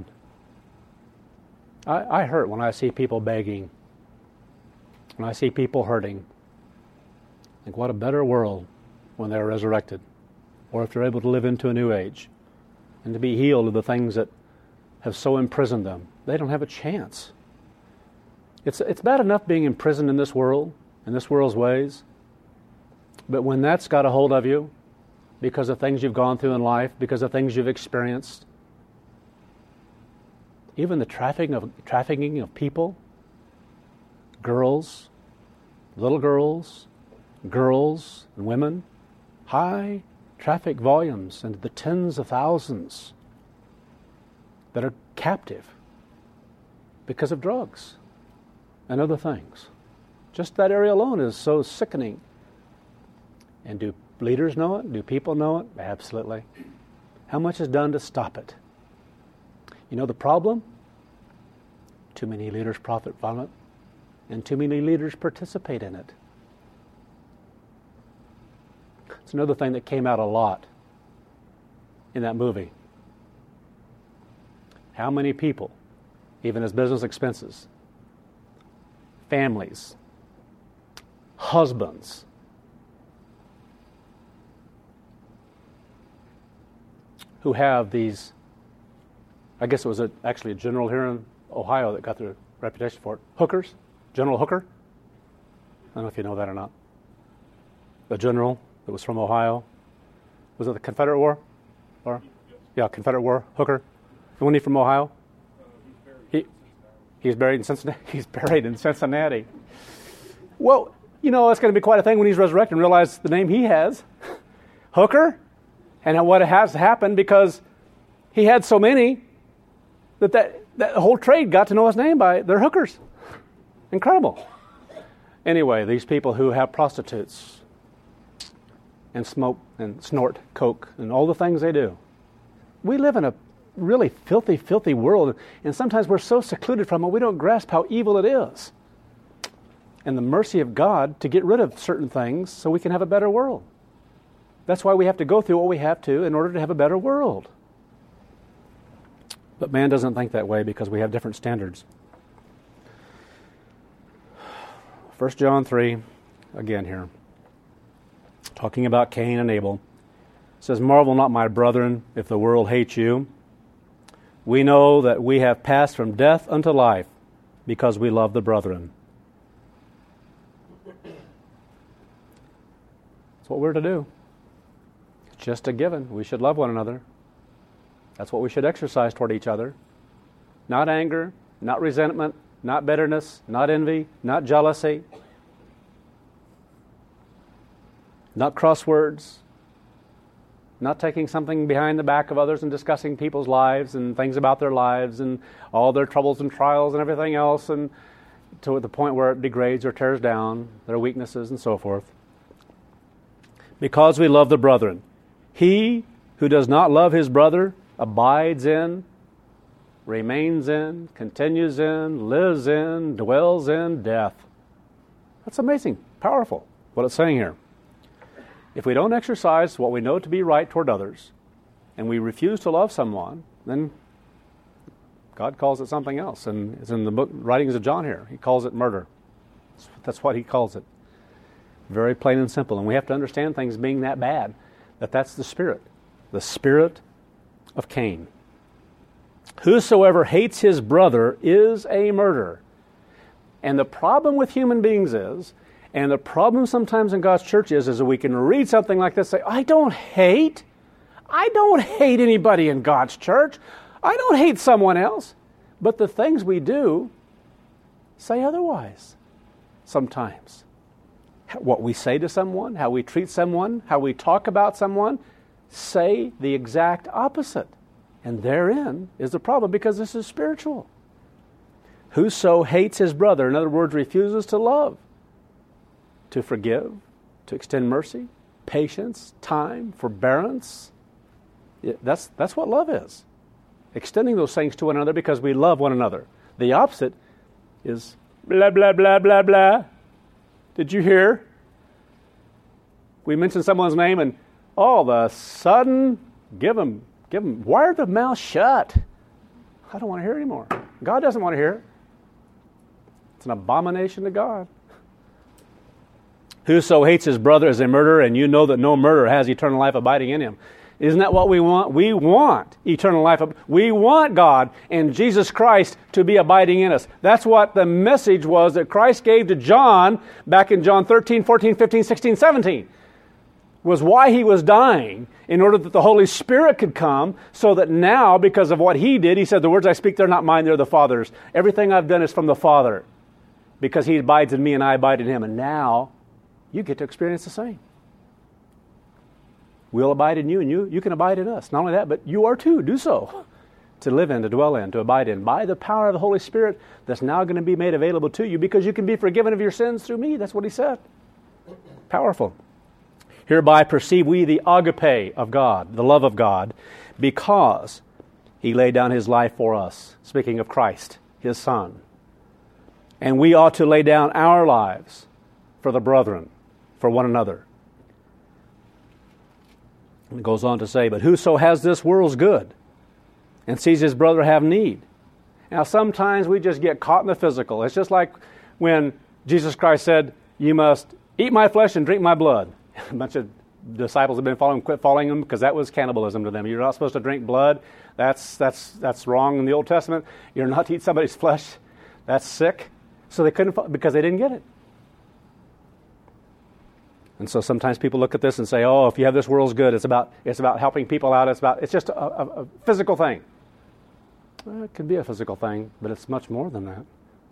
I hurt when I see people begging. When I see people hurting. I think what a better world when they're resurrected. Or if they're able to live into a new age. And to be healed of the things that have so imprisoned them. They don't have a chance. It's bad enough being imprisoned in this world, in this world's ways. But when that's got a hold of you, because of things you've gone through in life, because of things you've experienced, even the trafficking of people, girls, little girls and women, high traffic volumes into the tens of thousands that are captive because of drugs and other things. Just that area alone is so sickening. And do leaders know it? Do people know it? Absolutely. How much is done to stop it? You know the problem? Too many leaders profit from it, and too many leaders participate in it. It's another thing that came out a lot in that movie. How many people, even as business expenses, families, husbands, who have these, I guess it was actually a general here in Ohio that got the reputation for it, hookers, General Hooker. I don't know if you know that or not. The general that was from Ohio. Was it the Confederate War? Or? Yeah, Confederate War, Hooker. Wasn't he from Ohio? He's buried in Cincinnati. He's buried in Cincinnati. Well, you know, it's going to be quite a thing when he's resurrected and realize the name he has, Hooker. And what has happened because he had so many that whole trade got to know his name by their hookers. Incredible. Anyway, these people who have prostitutes and smoke and snort coke and all the things they do. We live in a really filthy, filthy world, and sometimes we're so secluded from it we don't grasp how evil it is. And the mercy of God to get rid of certain things so we can have a better world. That's why we have to go through what we have to in order to have a better world. But man doesn't think that way because we have different standards. 1 John 3, again here, talking about Cain and Abel. It says, "Marvel not, my brethren, if the world hates you. We know that we have passed from death unto life because we love the brethren." That's what we're to do. It's just a given. We should love one another. That's what we should exercise toward each other. Not anger, not resentment, not bitterness, not envy, not jealousy, not crosswords, not taking something behind the back of others and discussing people's lives and things about their lives and all their troubles and trials and everything else, and to the point where it degrades or tears down their weaknesses and so forth. Because we love the brethren. He who does not love his brother abides in, remains in, continues in, lives in, dwells in death. That's amazing, powerful, what it's saying here. If we don't exercise what we know to be right toward others, and we refuse to love someone, then God calls it something else. And it's in the book writings of John here. He calls it murder. That's what he calls it. Very plain and simple. And we have to understand things being that bad, that's the spirit of Cain. Whosoever hates his brother is a murderer. And the problem with human beings is, and the problem sometimes in God's church is that we can read something like this and say, I don't hate anybody in God's church. I don't hate someone else. But the things we do say otherwise sometimes. What we say to someone, how we treat someone, how we talk about someone, say the exact opposite. And therein is the problem, because this is spiritual. Whoso hates his brother, in other words, refuses to love, to forgive, to extend mercy, patience, time, forbearance. That's what love is. Extending those things to one another because we love one another. The opposite is blah, blah, blah, blah, blah. Did you hear? We mentioned someone's name and all of a sudden, give them, wire the mouth shut. I don't want to hear it anymore. God doesn't want to hear it. It's an abomination to God. Whoso hates his brother is a murderer, and you know that no murderer has eternal life abiding in him. Isn't that what we want? We want eternal life. We want God and Jesus Christ to be abiding in us. That's what the message was that Christ gave to John back in John 13, 14, 15, 16, 17. Was why he was dying, in order that the Holy Spirit could come, so that now, because of what he did, he said, the words I speak, they're not mine, they're the Father's. Everything I've done is from the Father, because he abides in me and I abide in him. And now, you get to experience the same. We'll abide in you, and you can abide in us. Not only that, but you are too. Do so. To live in, to dwell in, to abide in, by the power of the Holy Spirit that's now going to be made available to you, because you can be forgiven of your sins through me. That's what he said. Powerful. Hereby perceive we the agape of God, the love of God, because he laid down his life for us. Speaking of Christ, his Son. And we ought to lay down our lives for the brethren, for one another. And it goes on to say, but whoso has this world's good and sees his brother have need. Now sometimes we just get caught in the physical. It's just like when Jesus Christ said, you must eat my flesh and drink my blood. A bunch of disciples have been quit following him because that was cannibalism to them. You're not supposed to drink blood. That's wrong in the Old Testament. You're not to eat somebody's flesh. That's sick. So they couldn't, because they didn't get it. And so sometimes people look at this and say, oh, if you have this world's good, it's about helping people out. It's just a physical thing. Well, it could be a physical thing, but it's much more than that.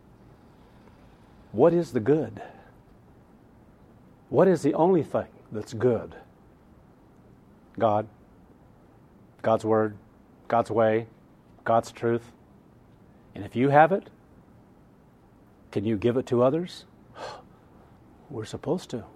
What is the good? What is the only thing that's good? God, God's Word, God's way, God's truth. And if you have it, can you give it to others? We're supposed to.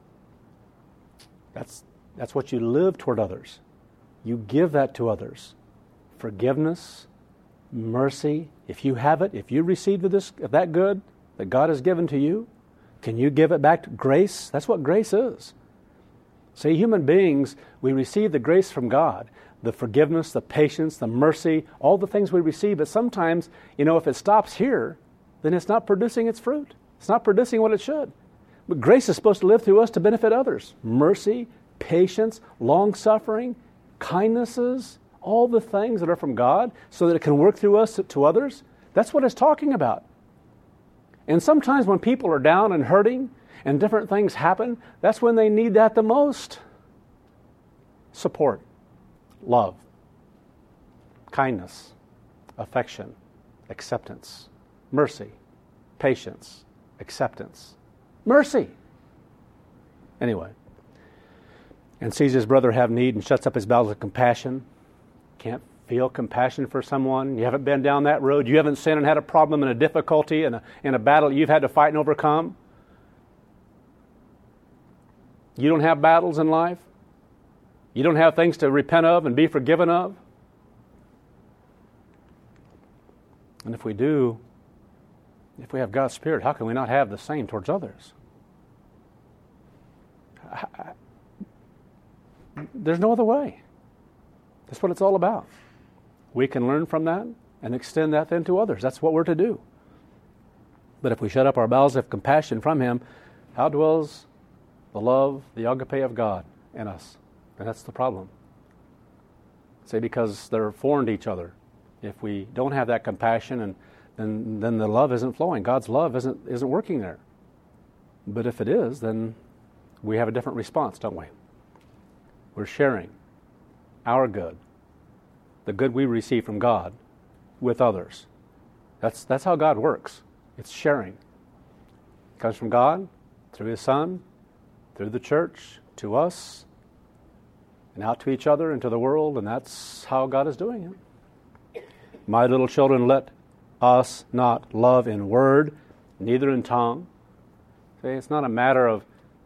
That's what you live toward others. You give that to others. Forgiveness, mercy. If you have it, if you received that good that God has given to you, can you give it back to grace? That's what grace is. See, human beings, we receive the grace from God, the forgiveness, the patience, the mercy, all the things we receive. But sometimes, if it stops here, then it's not producing its fruit. It's not producing what it should. But grace is supposed to live through us to benefit others. Mercy, patience, long-suffering, kindnesses, all the things that are from God so that it can work through us to others. That's what it's talking about. And sometimes when people are down and hurting and different things happen, that's when they need that the most. Support, love, kindness, affection, acceptance, mercy, patience, acceptance, mercy. Anyway, and sees his brother have need and shuts up his bowels of compassion. Can't feel compassion for someone. You haven't been down that road. You haven't sinned and had a problem and a difficulty and a battle you've had to fight and overcome. You don't have battles in life. You don't have things to repent of and be forgiven of. And if we do, if we have God's Spirit, how can we not have the same towards others? There's no other way. That's what it's all about. We can learn from that and extend that then to others. That's what we're to do. But if we shut up our bowels of compassion from Him, how dwells the love, the agape of God in us. And that's the problem. See, because they're foreign to each other. If we don't have that compassion, and then the love isn't flowing. God's love isn't working there. But if it is, then we have a different response, don't we? We're sharing our good, the good we receive from God, with others. That's how God works. It's sharing. It comes from God, through His Son, through the church, to us, and out to each other and to the world, and that's how God is doing it. My little children, let us not love in word, neither in tongue. See, it's not a matter of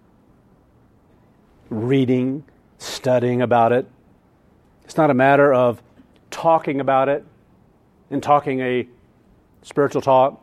reading, studying about it. It's not a matter of talking about it and talking a spiritual talk,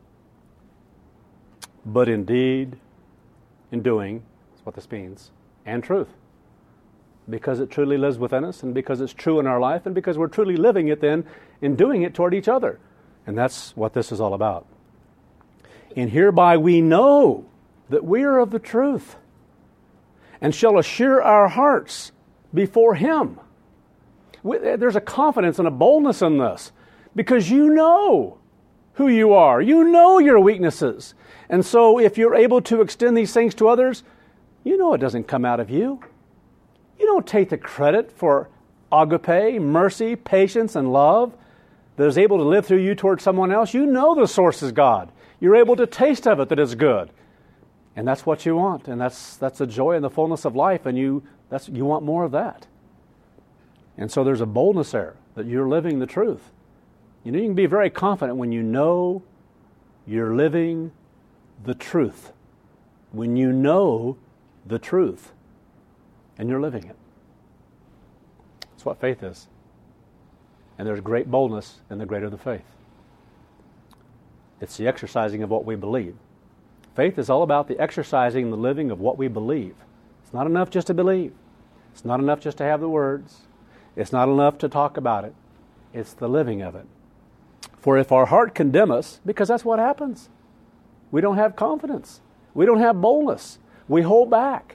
but in deed, in doing, that's what this means, and truth. Because it truly lives within us, and because it's true in our life, and because we're truly living it then and doing it toward each other. And that's what this is all about. And hereby we know that we are of the truth, and shall assure our hearts before Him. There's a confidence and a boldness in this, because you know who you are. You know your weaknesses. And so if you're able to extend these things to others, you know it doesn't come out of you. You don't take the credit for agape, mercy, patience, and love that is able to live through you towards someone else. You know the source is God. You're able to taste of it that it's good. And that's what you want. And that's the joy and the fullness of life. And you want more of that. And so there's a boldness there that you're living the truth. You can be very confident when you know you're living the truth. When you know the truth and you're living it. That's what faith is. And there's great boldness in the greater the faith. It's the exercising of what we believe. Faith is all about the exercising and the living of what we believe. It's not enough just to believe. It's not enough just to have the words. It's not enough to talk about it. It's the living of it. For if our heart condemn us, because that's what happens, we don't have confidence. We don't have boldness. We hold back.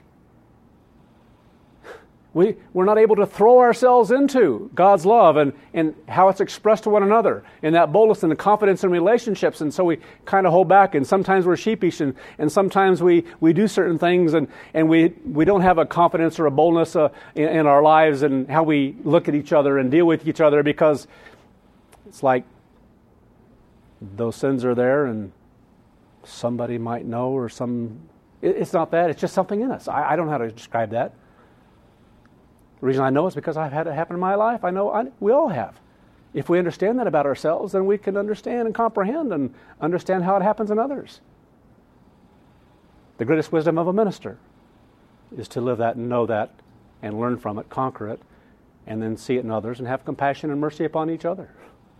We're not able to throw ourselves into God's love and how it's expressed to one another, and that boldness and the confidence in relationships. And so we kind of hold back, and sometimes we're sheepish, and sometimes we do certain things, and we don't have a confidence or a boldness in our lives and how we look at each other and deal with each other, because it's like those sins are there and somebody might know, or it's not that, it's just something in us. I don't know how to describe that. The reason I know is because I've had it happen in my life. We all have. If we understand that about ourselves, then we can understand and comprehend and understand how it happens in others. The greatest wisdom of a minister is to live that and know that and learn from it, conquer it, and then see it in others and have compassion and mercy upon each other.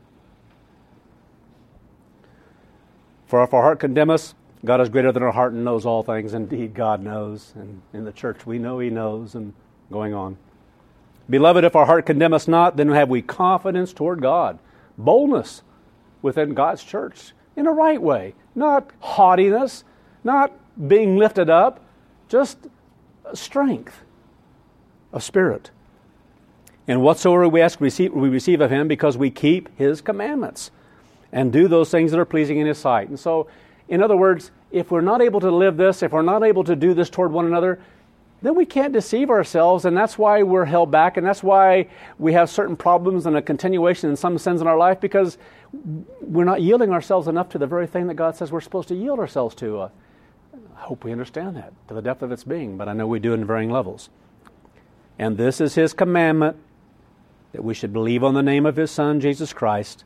For if our heart condemn us, God is greater than our heart and knows all things. Indeed, God knows. And in the church, we know He knows, and going on. Beloved, if our heart condemn us not, then have we confidence toward God. Boldness within God's church in a right way. Not haughtiness, not being lifted up, just strength of spirit. And whatsoever we ask, we receive of Him, because we keep His commandments and do those things that are pleasing in His sight. And so, in other words, if we're not able to live this, if we're not able to do this toward one another, then we can't deceive ourselves, and that's why we're held back, and that's why we have certain problems and a continuation in some sins in our life, because we're not yielding ourselves enough to the very thing that God says we're supposed to yield ourselves to. I hope we understand that to the depth of its being, but I know we do in varying levels. And this is His commandment, that we should believe on the name of His Son, Jesus Christ,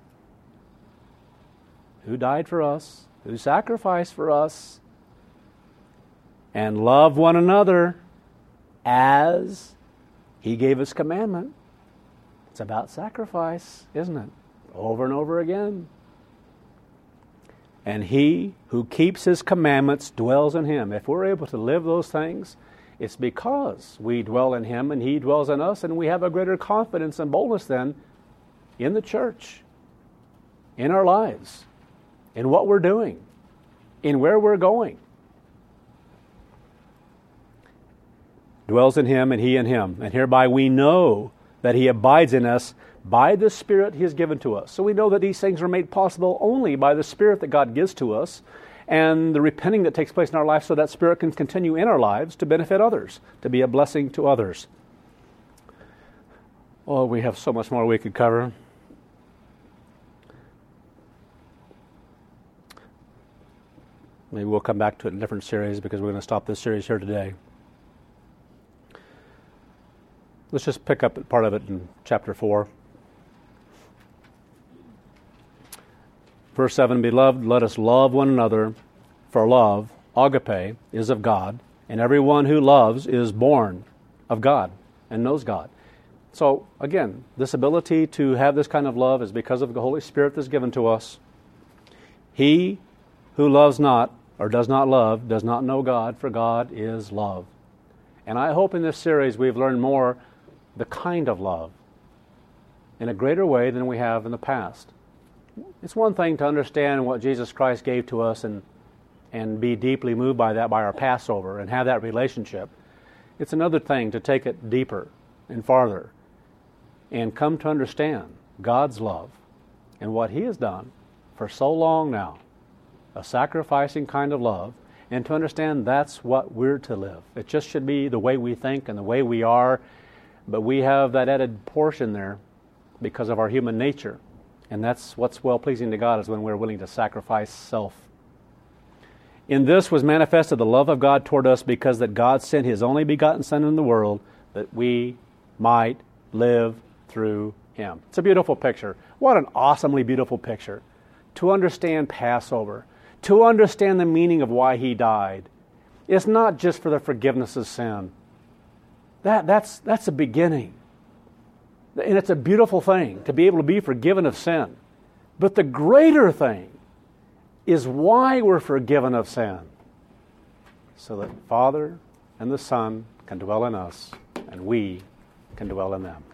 who died for us, who sacrificed for us, and love one another as He gave His commandment. It's about sacrifice, isn't it? Over and over again. And he who keeps His commandments dwells in Him. If we're able to live those things, it's because we dwell in Him and He dwells in us, and we have a greater confidence and boldness then in the church, in our lives, in what we're doing, in where we're going. dwells in him and he in him. And hereby we know that he abides in us by the Spirit he has given to us. So we know that these things are made possible only by the Spirit that God gives to us and the repenting that takes place in our life so that Spirit can continue in our lives to benefit others, to be a blessing to others. Oh, we have so much more we could cover. Maybe we'll come back to it in a different series because we're going to stop this series here today. Let's just pick up part of it in chapter 4. Verse 7, Beloved, let us love one another, for love, agape, is of God, and everyone who loves is born of God and knows God. So, again, this ability to have this kind of love is because of the Holy Spirit that's given to us. He who loves not, or does not love, does not know God, for God is love. And I hope in this series we've learned more the kind of love in a greater way than we have in the past. It's one thing to understand what Jesus Christ gave to us and be deeply moved by that, by our Passover, and have that relationship. It's another thing to take it deeper and farther and come to understand God's love and what He has done for so long now, a sacrificing kind of love, and to understand that's what we're to live. It just should be the way we think and the way we are, but we have that added portion there because of our human nature. And that's what's well-pleasing to God, is when we're willing to sacrifice self. In this was manifested the love of God toward us, because that God sent His only begotten Son in the world, that we might live through Him. It's a beautiful picture. What an awesomely beautiful picture. To understand Passover, to understand the meaning of why He died. It's not just for the forgiveness of sin. That's a beginning. And it's a beautiful thing to be able to be forgiven of sin. But the greater thing is why we're forgiven of sin. So that Father and the Son can dwell in us, and we can dwell in them.